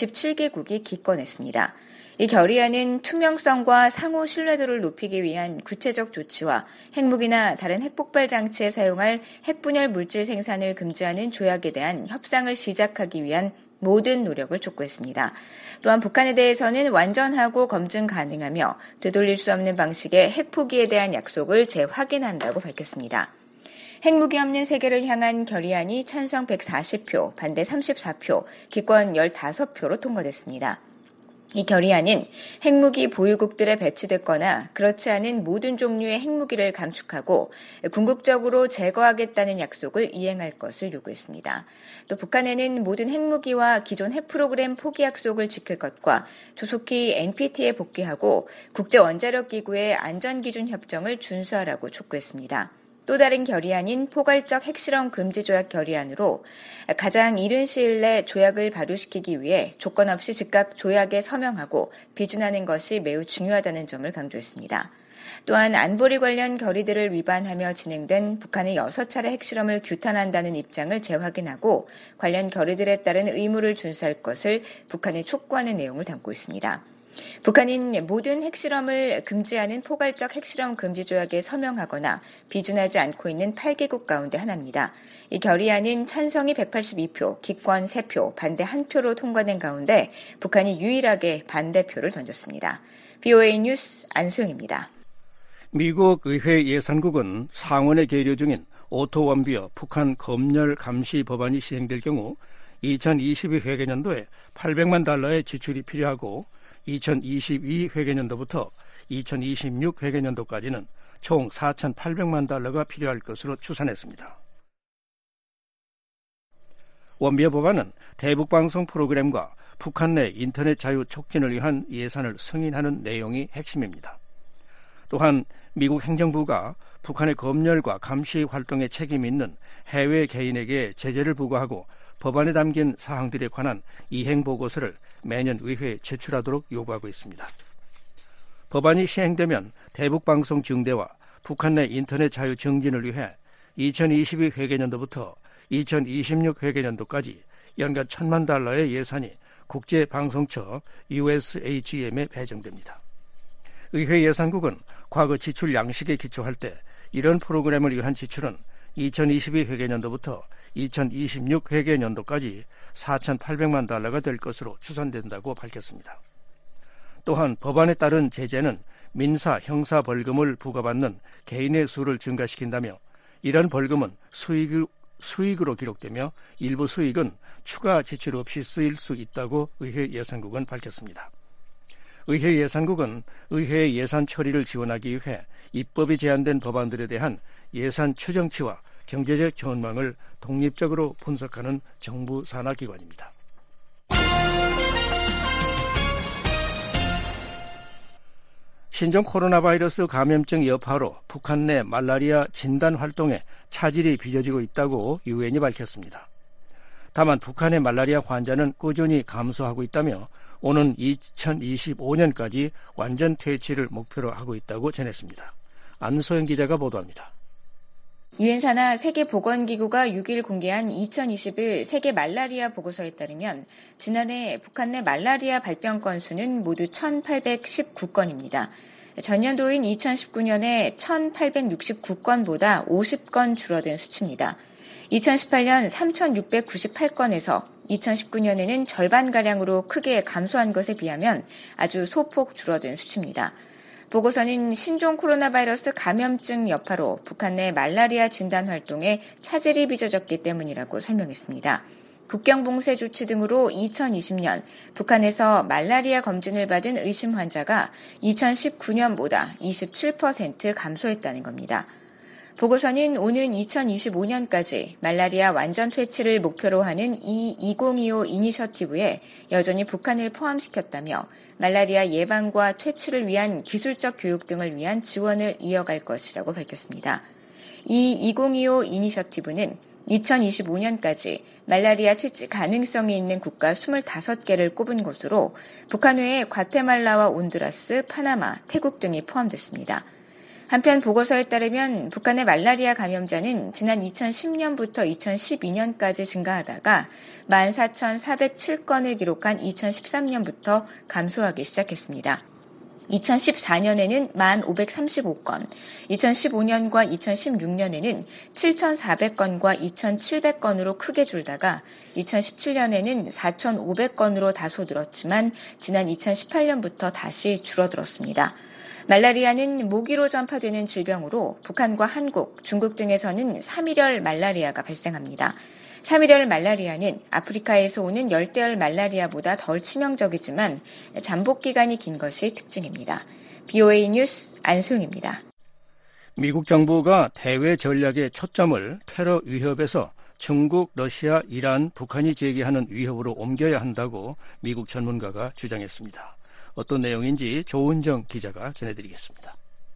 27개국이 기권했습니다. 이 결의안은 투명성과 상호 신뢰도를 높이기 위한 구체적 조치와 핵무기나 다른 핵폭발 장치에 사용할 핵분열 물질 생산을 금지하는 조약에 대한 협상을 시작하기 위한 모든 노력을 촉구했습니다. 또한 북한에 대해서는 완전하고 검증 가능하며 되돌릴 수 없는 방식의 핵 포기에 대한 약속을 재확인한다고 밝혔습니다. 핵무기 없는 세계를 향한 결의안이 찬성 140표, 반대 34표, 기권 15표로 통과됐습니다. 이 결의안은 핵무기 보유국들에 배치됐거나 그렇지 않은 모든 종류의 핵무기를 감축하고 궁극적으로 제거하겠다는 약속을 이행할 것을 요구했습니다. 또 북한에는 모든 핵무기와 기존 핵 프로그램 포기 약속을 지킬 것과 조속히 NPT에 복귀하고 국제원자력기구의 안전기준 협정을 준수하라고 촉구했습니다. 또 다른 결의안인 포괄적 핵실험 금지 조약 결의안으로 가장 이른 시일 내 조약을 발효시키기 위해 조건 없이 즉각 조약에 서명하고 비준하는 것이 매우 중요하다는 점을 강조했습니다. 또한 안보리 관련 결의들을 위반하며 진행된 북한의 6차례 핵실험을 규탄한다는 입장을 재확인하고 관련 결의들에 따른 의무를 준수할 것을 북한에 촉구하는 내용을 담고 있습니다. 북한은 모든 핵실험을 금지하는 포괄적 핵실험 금지 조약에 서명하거나 비준하지 않고 있는 8개국 가운데 하나입니다. 이 결의안은 찬성이 182표, 기권 3표, 반대 1표로 통과된 가운데 북한이 유일하게 반대표를 던졌습니다. VOA 뉴스 안소영입니다. 미국 의회 예산국은 상원에 계류 중인 오토 원비어 북한 검열 감시 법안이 시행될 경우 2022 회계년도에 $800만 달러의 지출이 필요하고 2022 회계년도부터 2026 회계년도까지는 총 4,800만 달러가 필요할 것으로 추산했습니다. 원비어 법안은 대북방송 프로그램과 북한 내 인터넷 자유 촉진을 위한 예산을 승인하는 내용이 핵심입니다. 또한 미국 행정부가 북한의 검열과 감시 활동에 책임이 있는 해외 개인에게 제재를 부과하고 법안에 담긴 사항들에 관한 이행보고서를 매년 의회에 제출하도록 요구하고 있습니다. 법안이 시행되면 대북방송 증대와 북한 내 인터넷 자유 증진을 위해 2022 회계년도부터 2026 회계년도까지 연간 $1,000만 달러의 예산이 국제방송처 USAGM에 배정됩니다. 의회 예산국은 과거 지출 양식에 기초할 때 이런 프로그램을 위한 지출은 2022 회계년도부터 2026 회계년도까지 4,800만 달러가 될 것으로 추산된다고 밝혔습니다. 또한 법안에 따른 제재는 민사, 형사 벌금을 부과받는 개인의 수를 증가시킨다며 이런 벌금은 수익으로 기록되며 일부 수익은 추가 지출 없이 쓰일 수 있다고 의회 예산국은 밝혔습니다. 의회 예산국은 의회의 예산 처리를 지원하기 위해 입법이 제한된 법안들에 대한 예산 추정치와 경제적 전망을 독립적으로 분석하는 정부 산하 기관입니다. 신종 코로나 바이러스 감염증 여파로 북한 내 말라리아 진단 활동에 차질이 빚어지고 있다고 유엔이 밝혔습니다. 다만 북한의 말라리아 환자는 꾸준히 감소하고 있다며 오는 2025년까지 완전 퇴치를 목표로 하고 있다고 전했습니다. 안소영 기자가 보도합니다. 유엔 산하 세계보건기구가 6일 공개한 2021 세계 말라리아 보고서에 따르면 지난해 북한 내 말라리아 발병 건수는 모두 1,819건입니다. 전년도인 2019년에 1,869건보다 50건 줄어든 수치입니다. 2018년 3,698건에서 2019년에는 절반가량으로 크게 감소한 것에 비하면 아주 소폭 줄어든 수치입니다. 보고서는 신종 코로나 바이러스 감염증 여파로 북한 내 말라리아 진단 활동에 차질이 빚어졌기 때문이라고 설명했습니다. 국경봉쇄 조치 등으로 2020년 북한에서 말라리아 검진을 받은 의심 환자가 2019년보다 27% 감소했다는 겁니다. 보고서는 오는 2025년까지 말라리아 완전 퇴치를 목표로 하는 이 2025 이니셔티브에 여전히 북한을 포함시켰다며 말라리아 예방과 퇴치를 위한 기술적 교육 등을 위한 지원을 이어갈 것이라고 밝혔습니다. 이 2025 이니셔티브는 2025년까지 말라리아 퇴치 가능성이 있는 국가 25개를 꼽은 것으로 북한 외에 과테말라와 온두라스, 파나마, 태국 등이 포함됐습니다. 한편 보고서에 따르면 북한의 말라리아 감염자는 지난 2010년부터 2012년까지 증가하다가 14,407건을 기록한 2013년부터 감소하기 시작했습니다. 2014년에는 1,535건, 2015년과 2016년에는 7,400건과 2,700건으로 크게 줄다가 2017년에는 4,500건으로 다소 늘었지만 지난 2018년부터 다시 줄어들었습니다. 말라리아는 모기로 전파되는 질병으로 북한과 한국, 중국 등에서는 3일열 말라리아가 발생합니다. 3일열 말라리아는 아프리카에서 오는 열대열 말라리아보다 덜 치명적이지만 잠복 기간이 긴 것이 특징입니다. BOA 뉴스 안소영입니다. 미국 정부가 대외 전략의 초점을 테러 위협에서 중국, 러시아, 이란, 북한이 제기하는 위협으로 옮겨야 한다고 미국 전문가가 주장했습니다. 어떤 내용인지 조은정 기자가 전해드리겠습니다.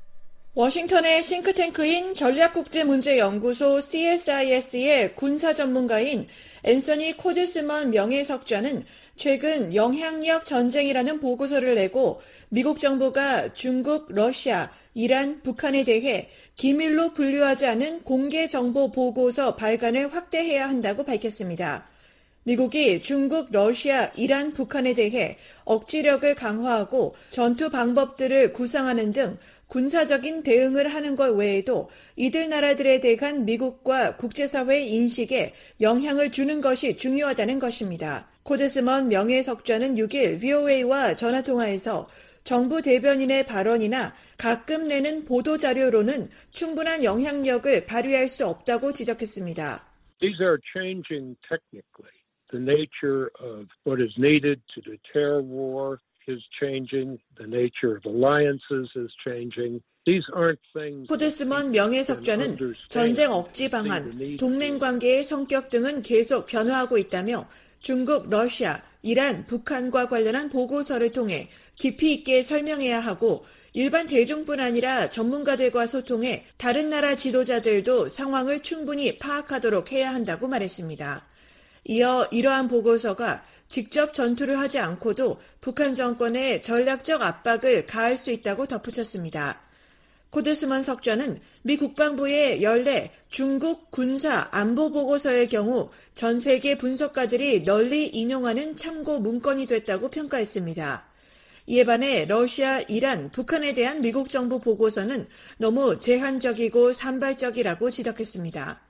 워싱턴의 싱크탱크인 전략국제문제연구소 CSIS의 군사 전문가인 앤서니 코드스먼 명예석좌는 최근 영향력 전쟁이라는 보고서를 내고 미국 정부가 중국, 러시아, 이란, 북한에 대해 기밀로 분류하지 않은 공개 정보 보고서 발간을 확대해야 한다고 밝혔습니다. 미국이 중국, 러시아, 이란, 북한에 대해 억지력을 강화하고 전투 방법들을 구상하는 등 군사적인 대응을 하는 것 외에도 이들 나라들에 대한 미국과 국제사회의 인식에 영향을 주는 것이 중요하다는 것입니다. 코드스먼 명예석좌는 6일 VOA와 전화통화에서 정부 대변인의 발언이나 가끔 내는 보도자료로는 충분한 영향력을 발휘할 수 없다고 지적했습니다. These are changing technically. The nature of what is needed to deter war is changing. The nature of alliances is changing. These aren't things. 코드스먼 명예석좌는 전쟁 억지 방안, 동맹 관계의 성격 등은 계속 변화하고 있다며 중국, 러시아, 이란, 북한과 관련한 보고서를 통해 깊이 있게 설명해야 하고 일반 대중뿐 아니라 전문가들과 소통해 다른 나라 지도자들도 상황을 충분히 파악하도록 해야 한다고 말했습니다. 이어 이러한 보고서가 직접 전투를 하지 않고도 북한 정권에 전략적 압박을 가할 수 있다고 덧붙였습니다. 코드스먼 석좌는 미 국방부의 연례 중국 군사 안보 보고서의 경우 전 세계 분석가들이 널리 인용하는 참고 문건이 됐다고 평가했습니다. 이에 반해 러시아, 이란, 북한에 대한 미국 정부 보고서는 너무 제한적이고 산발적이라고 지적했습니다.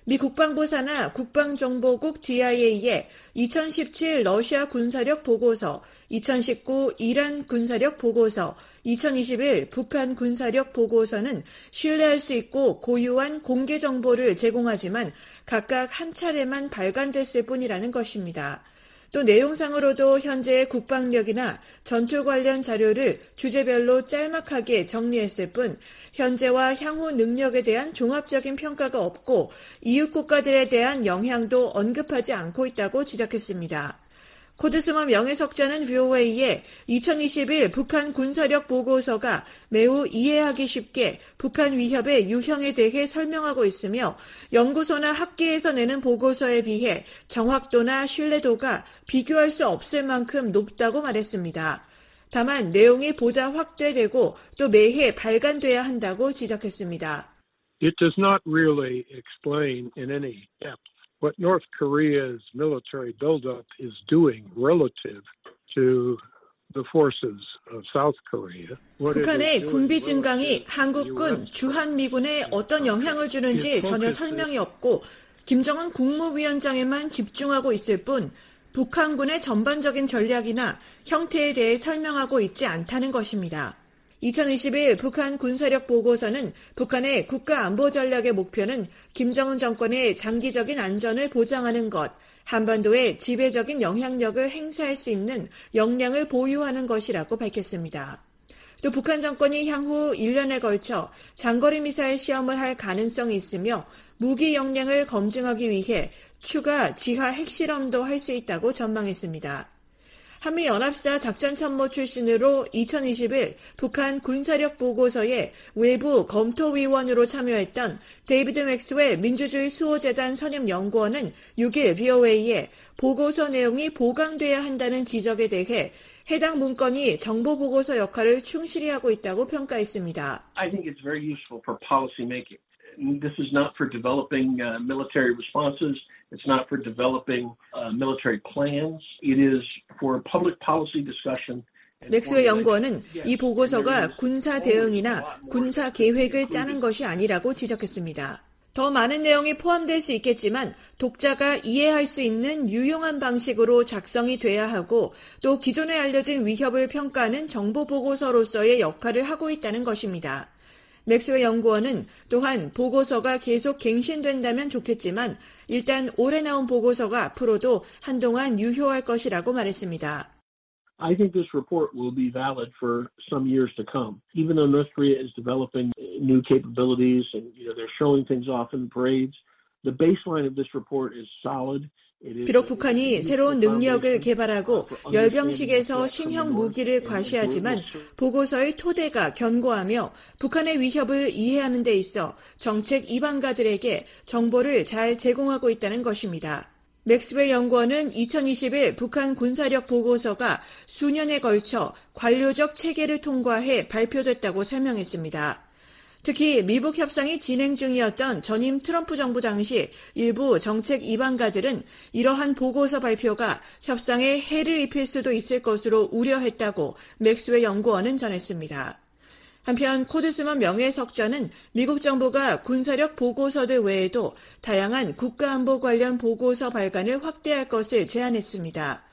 미 국방부 산하 국방정보국 DIA의 2017 러시아 군사력 보고서, 2019 이란 군사력 보고서, 2021 북한 군사력 보고서는 신뢰할 수 있고 고유한 공개 정보를 제공하지만 각각 한 차례만 발간됐을 뿐이라는 것입니다. 또 내용상으로도 현재의 국방력이나 전투 관련 자료를 주제별로 짤막하게 정리했을 뿐 현재와 향후 능력에 대한 종합적인 평가가 없고 이웃 국가들에 대한 영향도 언급하지 않고 있다고 지적했습니다. 코드스먼 명예석좌는 VOA에 2021 북한 군사력 보고서가 매우 이해하기 쉽게 북한 위협의 유형에 대해 설명하고 있으며 연구소나 학계에서 내는 보고서에 비해 정확도나 신뢰도가 비교할 수 없을 만큼 높다고 말했습니다. 다만 내용이 보다 확대되고 또 매해 발간돼야 한다고 지적했습니다. It does not really explain in any depth what North Korea's military buildup is doing relative to the forces of South Korea. 북한의 군비 증강이 한국군, 주한미군에 어떤 영향을 주는지 전혀 설명이 없고 김정은 국무위원장에만 집중하고 있을 뿐 북한군의 전반적인 전략이나 형태에 대해 설명하고 있지 않다는 것입니다. 2021 북한 군사력 보고서는 북한의 국가안보 전략의 목표는 김정은 정권의 장기적인 안전을 보장하는 것, 한반도에 지배적인 영향력을 행사할 수 있는 역량을 보유하는 것이라고 밝혔습니다. 또 북한 정권이 향후 1년에 걸쳐 장거리 미사일 시험을 할 가능성이 있으며 무기 역량을 검증하기 위해 추가 지하 핵실험도 할 수 있다고 전망했습니다. 한미연합사 작전참모 출신으로 2021 북한 군사력 보고서의 외부 검토위원으로 참여했던 데이비드 맥스웰 민주주의 수호재단 선임연구원은 6일 VOA에 보고서 내용이 보강돼야 한다는 지적에 대해 해당 문건이 정보보고서 역할을 충실히 하고 있다고 평가했습니다. I think it's very useful for policy making. This is not for developing military responses. It's not for developing military plans. It is for public policy discussion. 맥스웰 연구원은 이 보고서가 군사 대응이나 군사 계획을 짜는 것이 아니라고 지적했습니다. 더 많은 내용이 포함될 수 있겠지만 독자가 이해할 수 있는 유용한 방식으로 작성이 돼야 하고 또 기존에 알려진 위협을 평가하는 정보 보고서로서의 역할을 하고 있다는 것입니다. 맥스웰 연구원은 또한 보고서가 계속 갱신된다면 좋겠지만 일단 올해 나온 보고서가 앞으로도 한동안 유효할 것이라고 말했습니다. I think this report will be valid for some years to come. Even though North Korea is developing new capabilities and they're showing things off in parades, the baseline of this report is solid. 비록 북한이 새로운 능력을 개발하고 열병식에서 신형 무기를 과시하지만 보고서의 토대가 견고하며 북한의 위협을 이해하는 데 있어 정책 이방가들에게 정보를 잘 제공하고 있다는 것입니다. 맥스웰 연구원은 2021 북한 군사력 보고서가 수년에 걸쳐 관료적 체계를 통과해 발표됐다고 설명했습니다. 특히 미북 협상이 진행 중이었던 전임 트럼프 정부 당시 일부 정책 이방가들은 이러한 보고서 발표가 협상에 해를 입힐 수도 있을 것으로 우려했다고 맥스웰 연구원은 전했습니다. 한편 코드스먼 명예석좌는 미국 정부가 군사력 보고서들 외에도 다양한 국가안보 관련 보고서 발간을 확대할 것을 제안했습니다.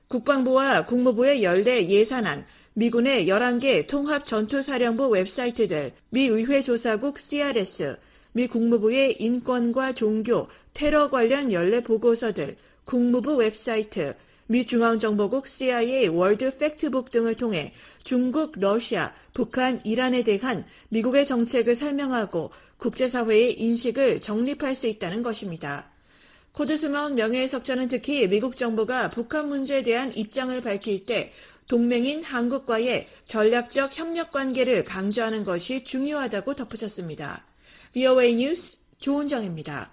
국방부와 국무부의 연례 예산안, 미군의 11개 통합전투사령부 웹사이트들, 미 의회조사국 CRS, 미 국무부의 인권과 종교, 테러 관련 연례 보고서들, 국무부 웹사이트, 미 중앙정보국 CIA 월드 팩트북 등을 통해 중국, 러시아, 북한, 이란에 대한 미국의 정책을 설명하고 국제사회의 인식을 정립할 수 있다는 것입니다. 코드스먼 명예석좌는 특히 미국 정부가 북한 문제에 대한 입장을 밝힐 때 동맹인 한국과의 전략적 협력 관계를 강조하는 것이 중요하다고 덧붙였습니다. VOA 뉴스 조은정입니다.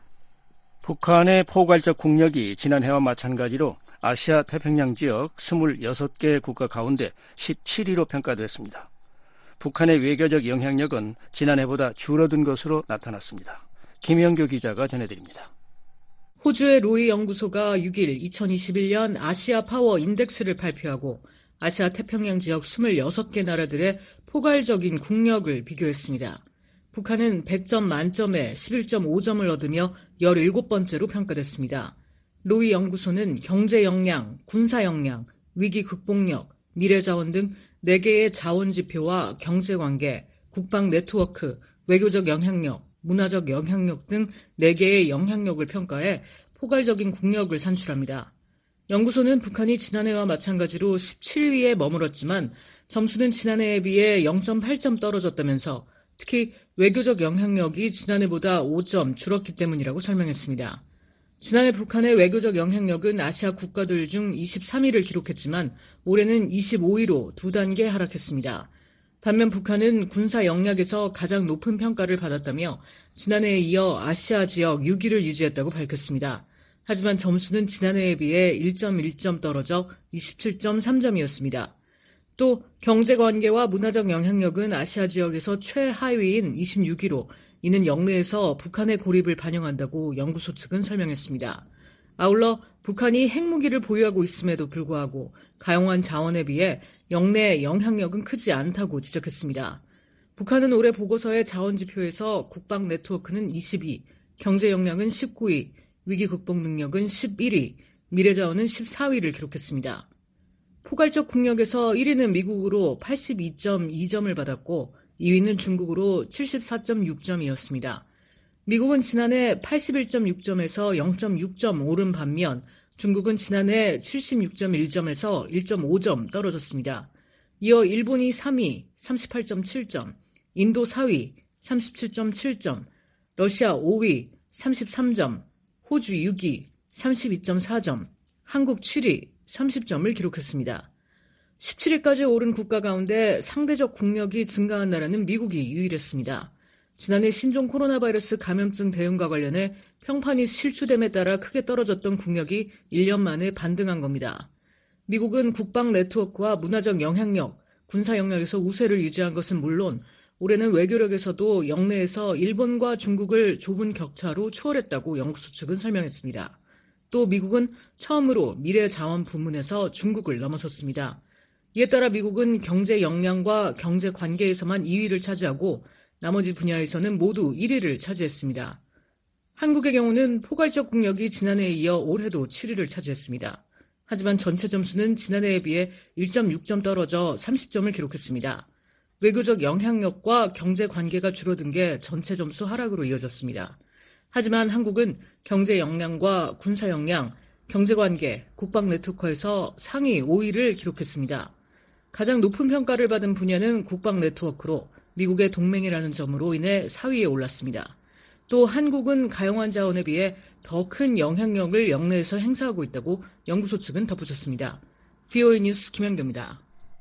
북한의 포괄적 국력이 지난해와 마찬가지로 아시아 태평양 지역 26개 국가 가운데 17위로 평가됐습니다. 북한의 외교적 영향력은 지난해보다 줄어든 것으로 나타났습니다. 김영교 기자가 전해드립니다. 호주의 로이 연구소가 6일 2021년 아시아 파워 인덱스를 발표하고 아시아 태평양 지역 26개 나라들의 포괄적인 국력을 비교했습니다. 북한은 100점 만점에 11.5점을 얻으며 17번째로 평가됐습니다. 로이 연구소는 경제 역량, 군사 역량, 위기 극복력, 미래자원 등 4개의 자원 지표와 경제관계, 국방 네트워크, 외교적 영향력, 문화적 영향력 등 4개의 영향력을 평가해 포괄적인 국력을 산출합니다. 연구소는 북한이 지난해와 마찬가지로 17위에 머물렀지만 점수는 지난해에 비해 0.8점 떨어졌다면서 특히 외교적 영향력이 지난해보다 5점 줄었기 때문이라고 설명했습니다. 지난해 북한의 외교적 영향력은 아시아 국가들 중 23위를 기록했지만 올해는 25위로 2단계 하락했습니다. 반면 북한은 군사 역량에서 가장 높은 평가를 받았다며 지난해에 이어 아시아 지역 6위를 유지했다고 밝혔습니다. 하지만 점수는 지난해에 비해 1.1점 떨어져 27.3점이었습니다. 또 경제관계와 문화적 영향력은 아시아 지역에서 최하위인 26위로 이는 영내에서 북한의 고립을 반영한다고 연구소 측은 설명했습니다. 아울러 북한이 핵무기를 보유하고 있음에도 불구하고 가용한 자원에 비해 영내 영향력은 크지 않다고 지적했습니다. 북한은 올해 보고서의 자원지표에서 국방 네트워크는 22, 경제 역량은 19위, 위기 극복 능력은 11위, 미래자원은 14위를 기록했습니다. 포괄적 국력에서 1위는 미국으로 82.2점을 받았고 2위는 중국으로 74.6점이었습니다. 미국은 지난해 81.6점에서 0.6점 오른 반면 중국은 지난해 76.1점에서 1.5점 떨어졌습니다. 이어 일본이 3위 38.7점, 인도 4위 37.7점, 러시아 5위 33점, 호주 6위 32.4점, 한국 7위 30점을 기록했습니다. 17위까지 오른 국가 가운데 상대적 국력이 증가한 나라는 미국이 유일했습니다. 지난해 신종 코로나 바이러스 감염증 대응과 관련해 평판이 실추됨에 따라 크게 떨어졌던 국력이 1년 만에 반등한 겁니다. 미국은 국방 네트워크와 문화적 영향력, 군사 영역에서 우세를 유지한 것은 물론 올해는 외교력에서도 영내에서 일본과 중국을 좁은 격차로 추월했다고 연구소 측은 설명했습니다. 또 미국은 처음으로 미래 자원 부문에서 중국을 넘어섰습니다. 이에 따라 미국은 경제 역량과 경제 관계에서만 2위를 차지하고 나머지 분야에서는 모두 1위를 차지했습니다. 한국의 경우는 포괄적 국력이 지난해에 이어 올해도 7위를 차지했습니다. 하지만 전체 점수는 지난해에 비해 1.6점 떨어져 30점을 기록했습니다. 외교적 영향력과 경제 관계가 줄어든 게 전체 점수 하락으로 이어졌습니다. 하지만 한국은 경제 역량과 군사 역량, 경제 관계, 국방 네트워크에서 상위 5위를 기록했습니다. 가장 높은 평가를 받은 분야는 국방 네트워크로 미국의 동맹이라는 점으로 인해 4위에 올랐습니다. 또 한국은 가용한 자원에 비해 더 큰 영향력을 영내에서 행사하고 있다고 연구소 측은 덧붙였습니다. VOA 뉴스 김현규입니다.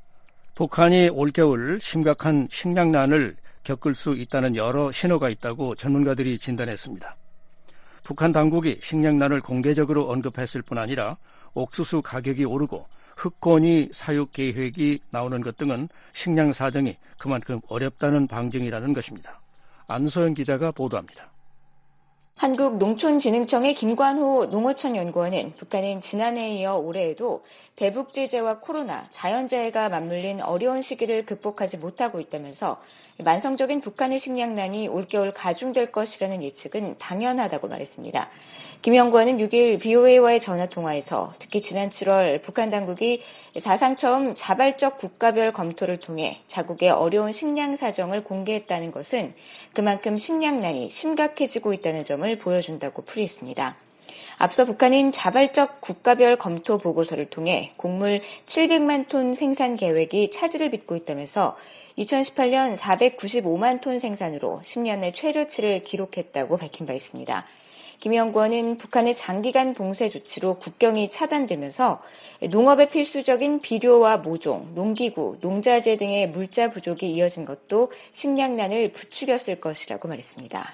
북한이 올겨울 심각한 식량난을 겪을 수 있다는 여러 신호가 있다고 전문가들이 진단했습니다. 북한 당국이 식량난을 공개적으로 언급했을 뿐 아니라 옥수수 가격이 오르고 흑곤이 사육 계획이 나오는 것 등은 식량 사정이 그만큼 어렵다는 방증이라는 것입니다. 안소영 기자가 보도합니다. 한국농촌진흥청의 김관호 농어촌 연구원은 북한은 지난해에 이어 올해에도 대북 제재와 코로나, 자연재해가 맞물린 어려운 시기를 극복하지 못하고 있다면서 만성적인 북한의 식량난이 올겨울 가중될 것이라는 예측은 당연하다고 말했습니다. 김 연구원은 6일 BOA와의 전화통화에서 특히 지난 7월 북한 당국이 사상 처음 자발적 국가별 검토를 통해 자국의 어려운 식량 사정을 공개했다는 것은 그만큼 식량난이 심각해지고 있다는 점을 보여준다고 풀이했습니다. 앞서 북한은 자발적 국가별 검토 보고서를 통해 곡물 700만 톤 생산 계획이 차질을 빚고 있다면서 2018년 495만 톤 생산으로 10년 내 최저치를 기록했다고 밝힌 바 있습니다. 김 연구원은 북한의 장기간 봉쇄 조치로 국경이 차단되면서 농업에 필수적인 비료와 모종, 농기구, 농자재 등의 물자 부족이 이어진 것도 식량난을 부추겼을 것이라고 말했습니다.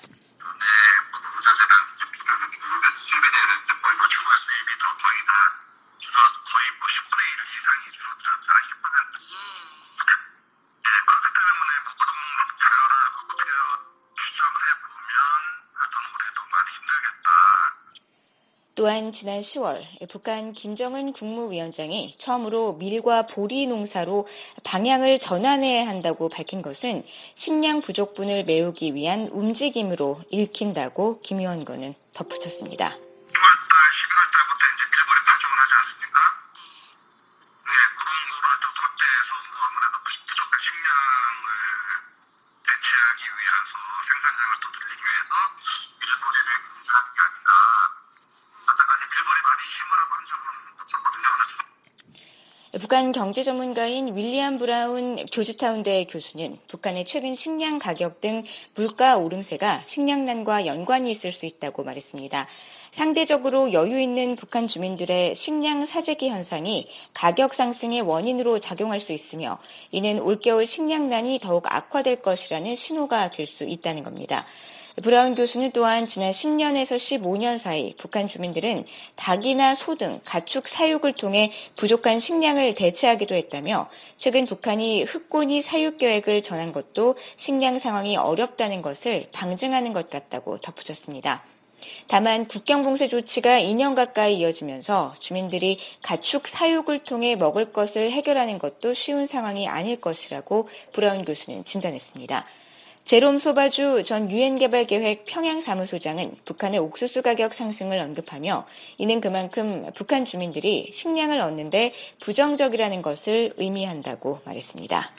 또한 지난 10월 북한 김정은 국무위원장이 처음으로 밀과 보리 농사로 방향을 전환해야 한다고 밝힌 것은 식량 부족분을 메우기 위한 움직임으로 읽힌다고 김 의원건은 덧붙였습니다. 9월달, 11월달부터 이제 밀보리 파종을 하지 않습니까? 네, 그런 거를 또 덧대해서 아무래도 부족한 식량을 대체하기 위해서 생산량을 또 늘리기 위해서 밀보리를 공수하는 게 아닌가. 여태까지 밀보리 많이 심으라고 한 적은 없었거든요. 북한 경제 전문가인 윌리엄 브라운 조지타운대 교수는 북한의 최근 식량 가격 등 물가 오름세가 식량난과 연관이 있을 수 있다고 말했습니다. 상대적으로 여유 있는 북한 주민들의 식량 사재기 현상이 가격 상승의 원인으로 작용할 수 있으며 이는 올겨울 식량난이 더욱 악화될 것이라는 신호가 될 수 있다는 겁니다. 브라운 교수는 또한 지난 10년에서 15년 사이 북한 주민들은 닭이나 소 등 가축 사육을 통해 부족한 식량을 대체하기도 했다며 최근 북한이 흑고니 사육 계획을 전한 것도 식량 상황이 어렵다는 것을 방증하는 것 같다고 덧붙였습니다. 다만 국경봉쇄 조치가 2년 가까이 이어지면서 주민들이 가축 사육을 통해 먹을 것을 해결하는 것도 쉬운 상황이 아닐 것이라고 브라운 교수는 진단했습니다. 제롬 소바주 전 유엔개발계획 평양사무소장은 북한의 옥수수 가격 상승을 언급하며 이는 그만큼 북한 주민들이 식량을 얻는데 부정적이라는 것을 의미한다고 말했습니다.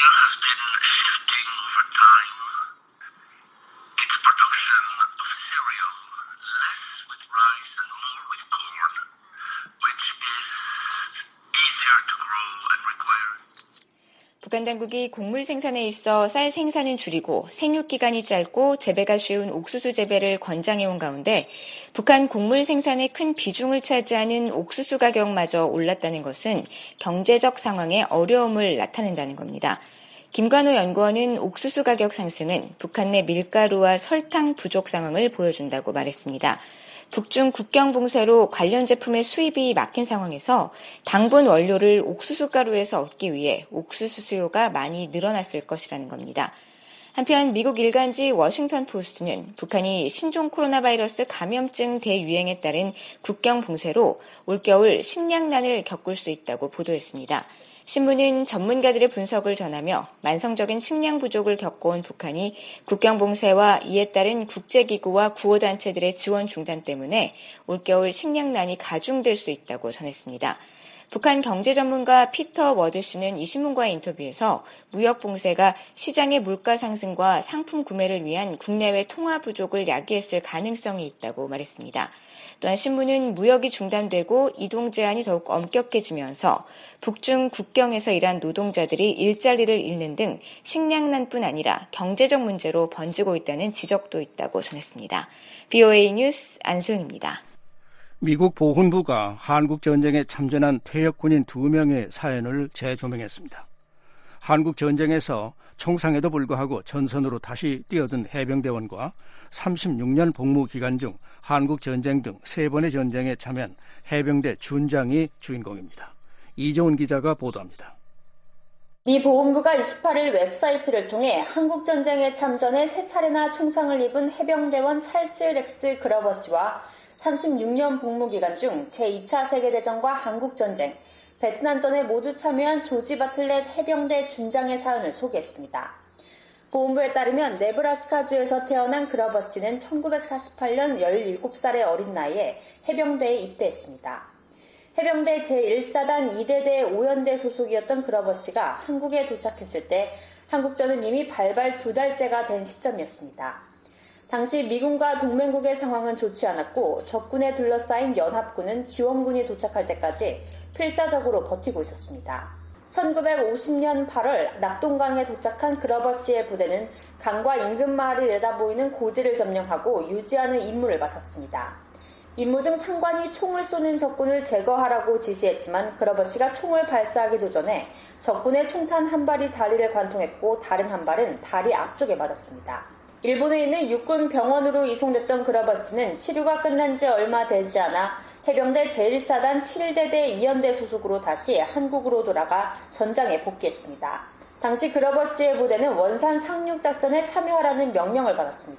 북한 당국이 곡물 생산에 있어 쌀 생산은 줄이고 생육 기간이 짧고 재배가 쉬운 옥수수 재배를 권장해온 가운데 북한 곡물 생산에 큰 비중을 차지하는 옥수수 가격마저 올랐다는 것은 경제적 상황에 어려움을 나타낸다는 겁니다. 김관호 연구원은 옥수수 가격 상승은 북한 내 밀가루와 설탕 부족 상황을 보여준다고 말했습니다. 북중 국경 봉쇄로 관련 제품의 수입이 막힌 상황에서 당분 원료를 옥수수 가루에서 얻기 위해 옥수수 수요가 많이 늘어났을 것이라는 겁니다. 한편 미국 일간지 워싱턴 포스트는 북한이 신종 코로나 바이러스 감염증 대유행에 따른 국경 봉쇄로 올겨울 식량난을 겪을 수 있다고 보도했습니다. 신문은 전문가들의 분석을 전하며 만성적인 식량 부족을 겪어온 북한이 국경 봉쇄와 이에 따른 국제기구와 구호단체들의 지원 중단 때문에 올겨울 식량난이 가중될 수 있다고 전했습니다. 북한 경제 전문가 피터 워드 씨는 이 신문과의 인터뷰에서 무역 봉쇄가 시장의 물가 상승과 상품 구매를 위한 국내외 통화 부족을 야기했을 가능성이 있다고 말했습니다. 또한 신문은 무역이 중단되고 이동 제한이 더욱 엄격해지면서 북중 국경에서 일한 노동자들이 일자리를 잃는 등 식량난뿐 아니라 경제적 문제로 번지고 있다는 지적도 있다고 전했습니다. BOA 뉴스 안소영입니다. 미국 보훈부가 한국전쟁에 참전한 퇴역군인 2명의 사연을 재조명했습니다. 한국전쟁에서 총상에도 불구하고 전선으로 다시 뛰어든 해병대원과 36년 복무 기간 중 한국전쟁 등 3번의 전쟁에 참여한 해병대 준장이 주인공입니다. 이정훈 기자가 보도합니다. 미 보훈부가 28일 웹사이트를 통해 한국전쟁에 참전해 3차례나 총상을 입은 해병대원 찰스 렉스 그러버 씨와 36년 복무 기간 중 제2차 세계대전과 한국전쟁, 베트남전에 모두 참여한 조지 바틀렛 해병대 준장의 사연을 소개했습니다. 보훈부에 따르면 네브라스카주에서 태어난 그러버 씨는 1948년 17살의 어린 나이에 해병대에 입대했습니다. 해병대 제1사단 2대대 5연대 소속이었던 그러버 씨가 한국에 도착했을 때 한국전은 이미 발발 2달째가 된 시점이었습니다. 당시 미군과 동맹국의 상황은 좋지 않았고 적군에 둘러싸인 연합군은 지원군이 도착할 때까지 필사적으로 버티고 있었습니다. 1950년 8월 낙동강에 도착한 그러버 씨의 부대는 강과 인근 마을이 내다보이는 고지를 점령하고 유지하는 임무를 맡았습니다. 임무 중 상관이 총을 쏘는 적군을 제거하라고 지시했지만 그러버 씨가 총을 발사하기도 전에 적군의 총탄 한 발이 다리를 관통했고 다른 한 발은 다리 앞쪽에 맞았습니다. 일본에 있는 육군 병원으로 이송됐던 그러버 씨는 치료가 끝난 지 얼마 되지 않아 해병대 제1사단 7대대 2연대 소속으로 다시 한국으로 돌아가 전장에 복귀했습니다. 당시 그러버 씨의 부대는 원산 상륙작전에 참여하라는 명령을 받았습니다.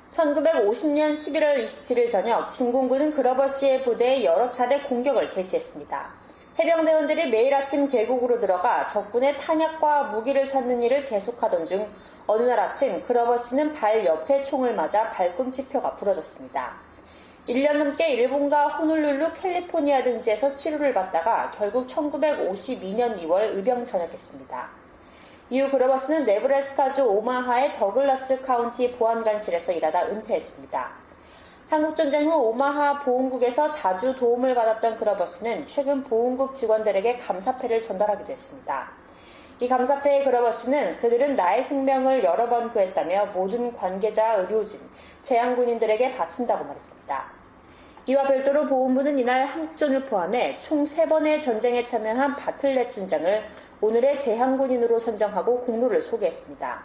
1950년 11월 27일 저녁 중공군은 그러버시의 부대에 여러 차례 공격을 개시했습니다. 해병대원들이 매일 아침 계곡으로 들어가 적군의 탄약과 무기를 찾는 일을 계속하던 중 어느 날 아침 그러버시는 발 옆에 총을 맞아 발꿈치표가 부러졌습니다. 1년 넘게 일본과 호놀룰루 캘리포니아 등지에서 치료를 받다가 결국 1952년 2월 의병 전역했습니다. 이후 그러버스는 네브래스카주 오마하의 더글라스 카운티 보안관실에서 일하다 은퇴했습니다. 한국전쟁 후 오마하 보훈국에서 자주 도움을 받았던 그러버스는 최근 보훈국 직원들에게 감사패를 전달하기도 했습니다. 이 감사패의 그러버스는 그들은 나의 생명을 여러 번 구했다며 모든 관계자, 의료진, 재향군인들에게 바친다고 말했습니다. 이와 별도로 보훈부는 이날 한국전을 포함해 총 3번의 전쟁에 참여한 바틀렛 준장을 오늘의 재향군인으로 선정하고 공로를 소개했습니다.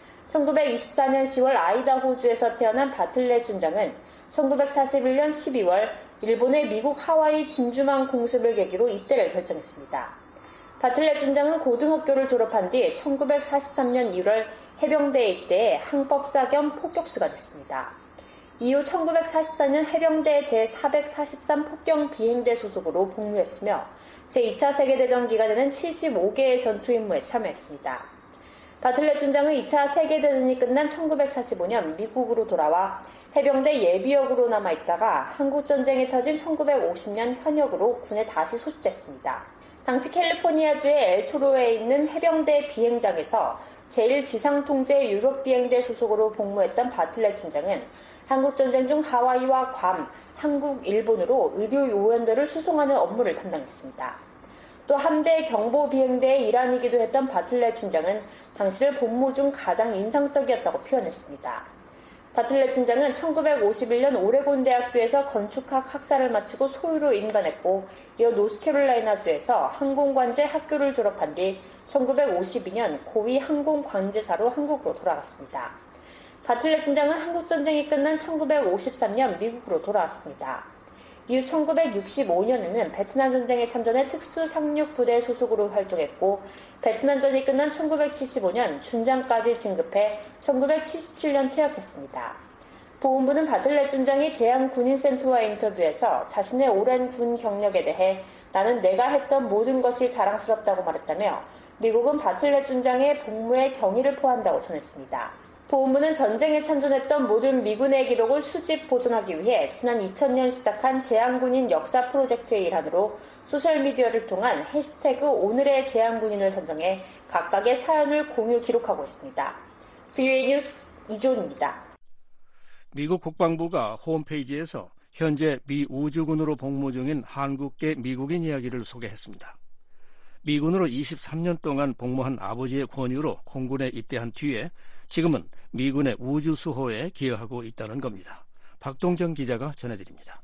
1924년 10월 아이다호주에서 태어난 바틀렛 준장은 1941년 12월 일본의 미국 하와이 진주만 공습을 계기로 입대를 결정했습니다. 바틀렛 준장은 고등학교를 졸업한 뒤 1943년 1월 해병대에 입대해 항법사 겸 포격수가 됐습니다. 이후 1944년 해병대 제443 폭경 비행대 소속으로 복무했으며 제2차 세계대전 기간에는 75개의 전투 임무에 참여했습니다. 바틀렛 준장은 2차 세계대전이 끝난 1945년 미국으로 돌아와 해병대 예비역으로 남아있다가 한국전쟁이 터진 1950년 현역으로 군에 다시 소집됐습니다. 당시 캘리포니아주의 엘토로에 있는 해병대 비행장에서 제1지상통제 유격비행대 소속으로 복무했던 바틀렛 준장은 한국전쟁 중 하와이와 괌, 한국, 일본으로 의료 요원들을 수송하는 업무를 담당했습니다. 또 함대 경보비행대의 일환이기도 했던 바틀렛 준장은 당시를 복무 중 가장 인상적이었다고 표현했습니다. 바틀렛 준장은 1951년 오레곤 대학교에서 건축학 학사를 마치고 소유로 임관했고 이어 노스캐롤라이나주에서 항공관제 학교를 졸업한 뒤 1952년 고위 항공관제사로 한국으로 돌아갔습니다. 바틀렛 준장은 한국전쟁이 끝난 1953년 미국으로 돌아왔습니다. 이후 1965년에는 베트남 전쟁에 참전해 특수상륙부대 소속으로 활동했고 베트남전이 끝난 1975년 준장까지 진급해 1977년 퇴역했습니다. 보훈부는 바틀렛 준장이 제한군인센터와의 인터뷰에서 자신의 오랜 군 경력에 대해 나는 내가 했던 모든 것이 자랑스럽다고 말했다며 미국은 바틀렛 준장의 복무에 경의를 표한다고 전했습니다. 보훈부는 전쟁에 참전했던 모든 미군의 기록을 수집 보존하기 위해 지난 2000년 시작한 제한군인 역사 프로젝트의 일환으로 소셜미디어를 통한 해시태그 오늘의 제한군인을 선정해 각각의 사연을 공유 기록하고 있습니다. VOA 뉴스 이조은입니다. 미국 국방부가 홈페이지에서 현재 미 우주군으로 복무 중인 한국계 미국인 이야기를 소개했습니다. 미군으로 23년 동안 복무한 아버지의 권유로 공군에 입대한 뒤에 지금은 미군의 우주수호에 기여하고 있다는 겁니다. 박동정 기자가 전해드립니다.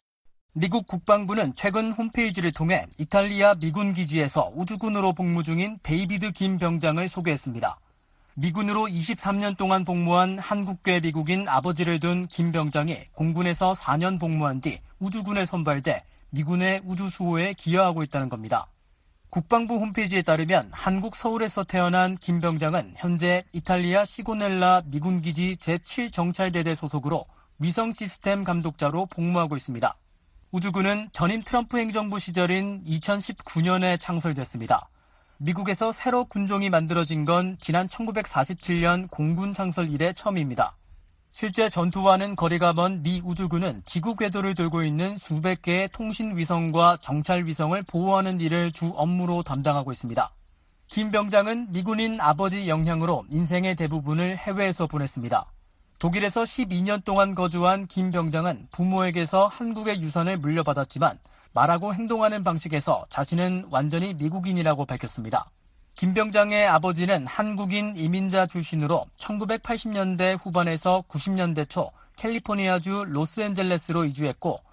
미국 국방부는 최근 홈페이지를 통해 이탈리아 미군 기지에서 우주군으로 복무 중인 데이비드 김 병장을 소개했습니다. 미군으로 23년 동안 복무한 한국계 미국인 아버지를 둔 김 병장이 공군에서 4년 복무한 뒤 우주군에 선발돼 미군의 우주수호에 기여하고 있다는 겁니다. 국방부 홈페이지에 따르면 한국 서울에서 태어난 김 병장은 현재 이탈리아 시고넬라 미군기지 제7정찰대대 소속으로 위성 시스템 감독자로 복무하고 있습니다. 우주군은 전임 트럼프 행정부 시절인 2019년에 창설됐습니다. 미국에서 새로 군종이 만들어진 건 지난 1947년 공군 창설 이래 처음입니다. 실제 전투와는 거리가 먼 미 우주군은 지구 궤도를 돌고 있는 수백 개의 통신 위성과 정찰 위성을 보호하는 일을 주 업무로 담당하고 있습니다. 김 병장은 미군인 아버지 영향으로 인생의 대부분을 해외에서 보냈습니다. 독일에서 12년 동안 거주한 김 병장은 부모에게서 한국의 유산을 물려받았지만 말하고 행동하는 방식에서 자신은 완전히 미국인이라고 밝혔습니다. 김 병장의 아버지는 한국인 이민자 출신으로 1980년대 후반에서 90년대 초 캘리포니아주 로스앤젤레스로 이주했고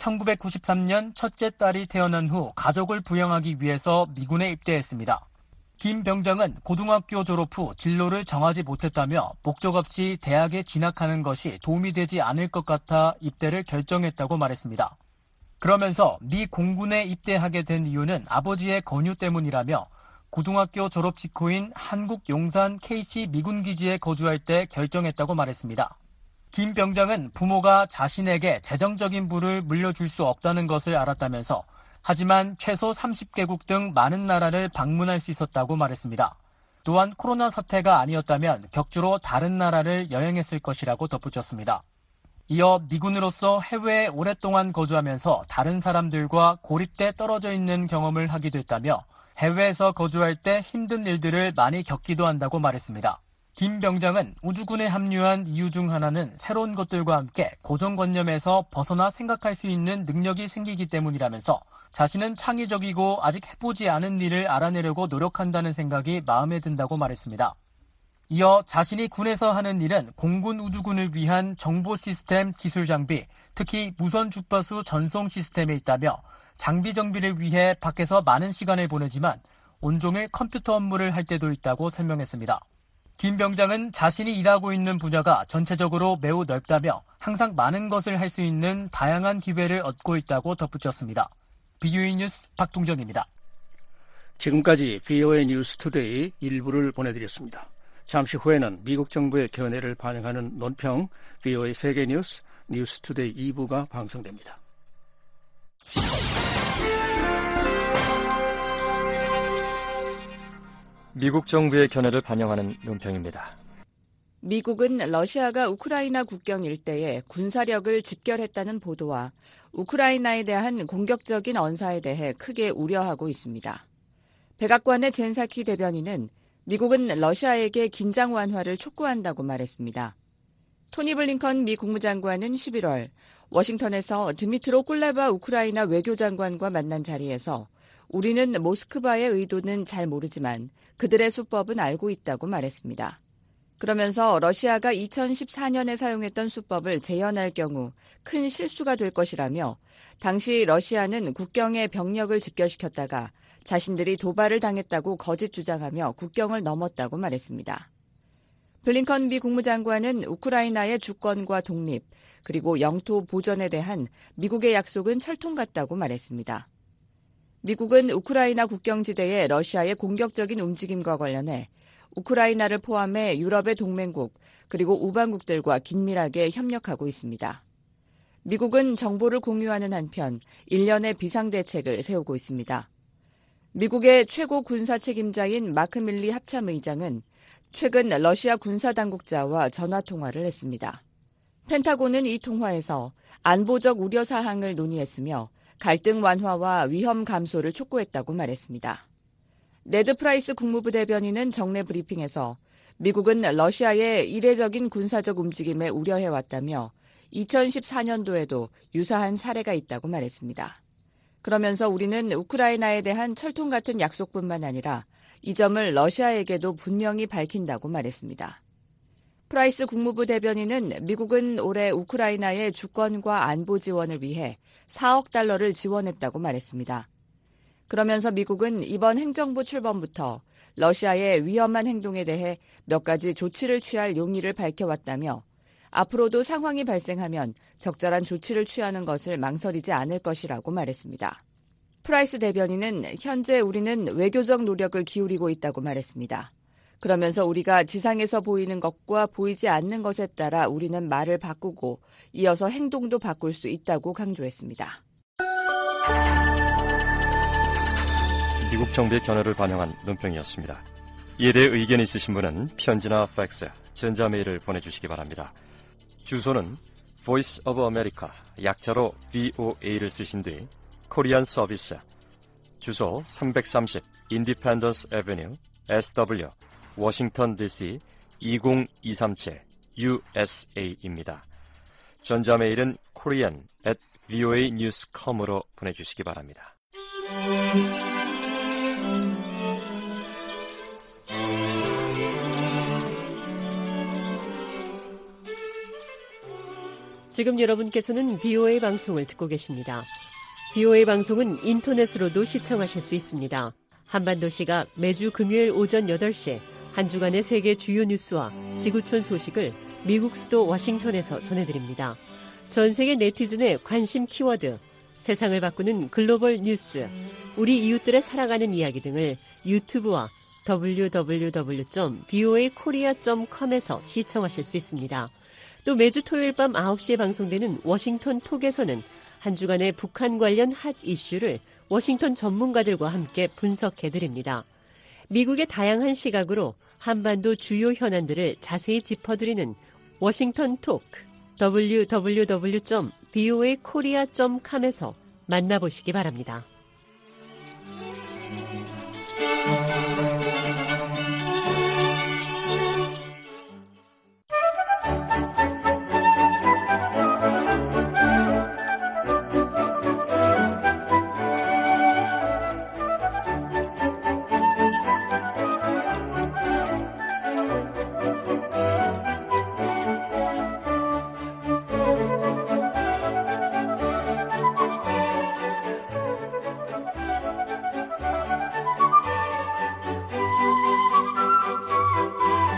1993년 첫째 딸이 태어난 후 가족을 부양하기 위해서 미군에 입대했습니다. 김 병장은 고등학교 졸업 후 진로를 정하지 못했다며 목적 없이 대학에 진학하는 것이 도움이 되지 않을 것 같아 입대를 결정했다고 말했습니다. 그러면서 미 공군에 입대하게 된 이유는 아버지의 권유 때문이라며 고등학교 졸업 직후인 한국 용산 KC 미군기지에 거주할 때 결정했다고 말했습니다. 김 병장은 부모가 자신에게 재정적인 부를 물려줄 수 없다는 것을 알았다면서 하지만 최소 30개국 등 많은 나라를 방문할 수 있었다고 말했습니다. 또한 코로나 사태가 아니었다면 격주로 다른 나라를 여행했을 것이라고 덧붙였습니다. 이어 미군으로서 해외에 오랫동안 거주하면서 다른 사람들과 고립돼 떨어져 있는 경험을 하기도 했다며 해외에서 거주할 때 힘든 일들을 많이 겪기도 한다고 말했습니다. 김 병장은 우주군에 합류한 이유 중 하나는 새로운 것들과 함께 고정관념에서 벗어나 생각할 수 있는 능력이 생기기 때문이라면서 자신은 창의적이고 아직 해보지 않은 일을 알아내려고 노력한다는 생각이 마음에 든다고 말했습니다. 이어 자신이 군에서 하는 일은 공군 우주군을 위한 정보 시스템 기술 장비, 특히 무선 주파수 전송 시스템에 있다며 장비 정비를 위해 밖에서 많은 시간을 보내지만 온종일 컴퓨터 업무를 할 때도 있다고 설명했습니다. 김 병장은 자신이 일하고 있는 분야가 전체적으로 매우 넓다며 항상 많은 것을 할 수 있는 다양한 기회를 얻고 있다고 덧붙였습니다. BOA 뉴스 박동정입니다. 지금까지 BOA 뉴스 투데이 일부를 보내드렸습니다. 잠시 후에는 미국 정부의 견해를 반영하는 논평 BOA 세계뉴스 뉴스 투데이 2부가 방송됩니다. 미국 정부의 견해를 반영하는 논평입니다. 미국은 러시아가 우크라이나 국경 일대에 군사력을 집결했다는 보도와 우크라이나에 대한 공격적인 언사에 대해 크게 우려하고 있습니다. 백악관의 젠사키 대변인은 미국은 러시아에게 긴장 완화를 촉구한다고 말했습니다. 토니 블링컨 미 국무장관은 11월 워싱턴에서 드미트로 꿀레바 우크라이나 외교장관과 만난 자리에서 우리는 모스크바의 의도는 잘 모르지만 그들의 수법은 알고 있다고 말했습니다. 그러면서 러시아가 2014년에 사용했던 수법을 재현할 경우 큰 실수가 될 것이라며 당시 러시아는 국경에 병력을 집결시켰다가 자신들이 도발을 당했다고 거짓 주장하며 국경을 넘었다고 말했습니다. 블링컨 미 국무장관은 우크라이나의 주권과 독립 그리고 영토 보전에 대한 미국의 약속은 철통 같다고 말했습니다. 미국은 우크라이나 국경지대의 러시아의 공격적인 움직임과 관련해 우크라이나를 포함해 유럽의 동맹국 그리고 우방국들과 긴밀하게 협력하고 있습니다. 미국은 정보를 공유하는 한편 일련의 비상대책을 세우고 있습니다. 미국의 최고 군사 책임자인 마크 밀리 합참의장은 최근 러시아 군사당국자와 전화통화를 했습니다. 펜타곤은 이 통화에서 안보적 우려 사항을 논의했으며 갈등 완화와 위험 감소를 촉구했다고 말했습니다. 네드 프라이스 국무부 대변인은 정례 브리핑에서 미국은 러시아의 이례적인 군사적 움직임에 우려해왔다며 2014년도에도 유사한 사례가 있다고 말했습니다. 그러면서 우리는 우크라이나에 대한 철통 같은 약속뿐만 아니라 이 점을 러시아에게도 분명히 밝힌다고 말했습니다. 프라이스 국무부 대변인은 미국은 올해 우크라이나의 주권과 안보 지원을 위해 4억 달러를 지원했다고 말했습니다. 그러면서 미국은 이번 행정부 출범부터 러시아의 위험한 행동에 대해 몇 가지 조치를 취할 용의를 밝혀왔다며 앞으로도 상황이 발생하면 적절한 조치를 취하는 것을 망설이지 않을 것이라고 말했습니다. 프라이스 대변인은 현재 우리는 외교적 노력을 기울이고 있다고 말했습니다. 그러면서 우리가 지상에서 보이는 것과 보이지 않는 것에 따라 우리는 말을 바꾸고 이어서 행동도 바꿀 수 있다고 강조했습니다. 미국 정부의 견해를 반영한 논평이었습니다. 이에 대해 의견이 있으신 분은 편지나 팩스, 전자메일을 보내주시기 바랍니다. 주소는 Voice of America, 약자로 VOA를 쓰신 뒤 코리안 서비스, 주소 330 Independence Avenue, SW, 워싱턴 DC 20237 USA입니다. 전자메일은 korean@voanews.com으로 보내주시기 바랍니다. 지금 여러분께서는 BOA 방송을 듣고 계십니다. BOA 방송은 인터넷으로도 시청하실 수 있습니다. 한반도 시각 매주 금요일 오전 8시 한 주간의 세계 주요 뉴스와 지구촌 소식을 미국 수도 워싱턴에서 전해드립니다. 전 세계 네티즌의 관심 키워드, 세상을 바꾸는 글로벌 뉴스, 우리 이웃들의 살아가는 이야기 등을 유튜브와 www.voakorea.com에서 시청하실 수 있습니다. 또 매주 토요일 밤 9시에 방송되는 워싱턴 톡에서는 한 주간의 북한 관련 핫 이슈를 워싱턴 전문가들과 함께 분석해드립니다. 미국의 다양한 시각으로 한반도 주요 현안들을 자세히 짚어드리는 워싱턴 톡, www.voakorea.com에서 만나보시기 바랍니다.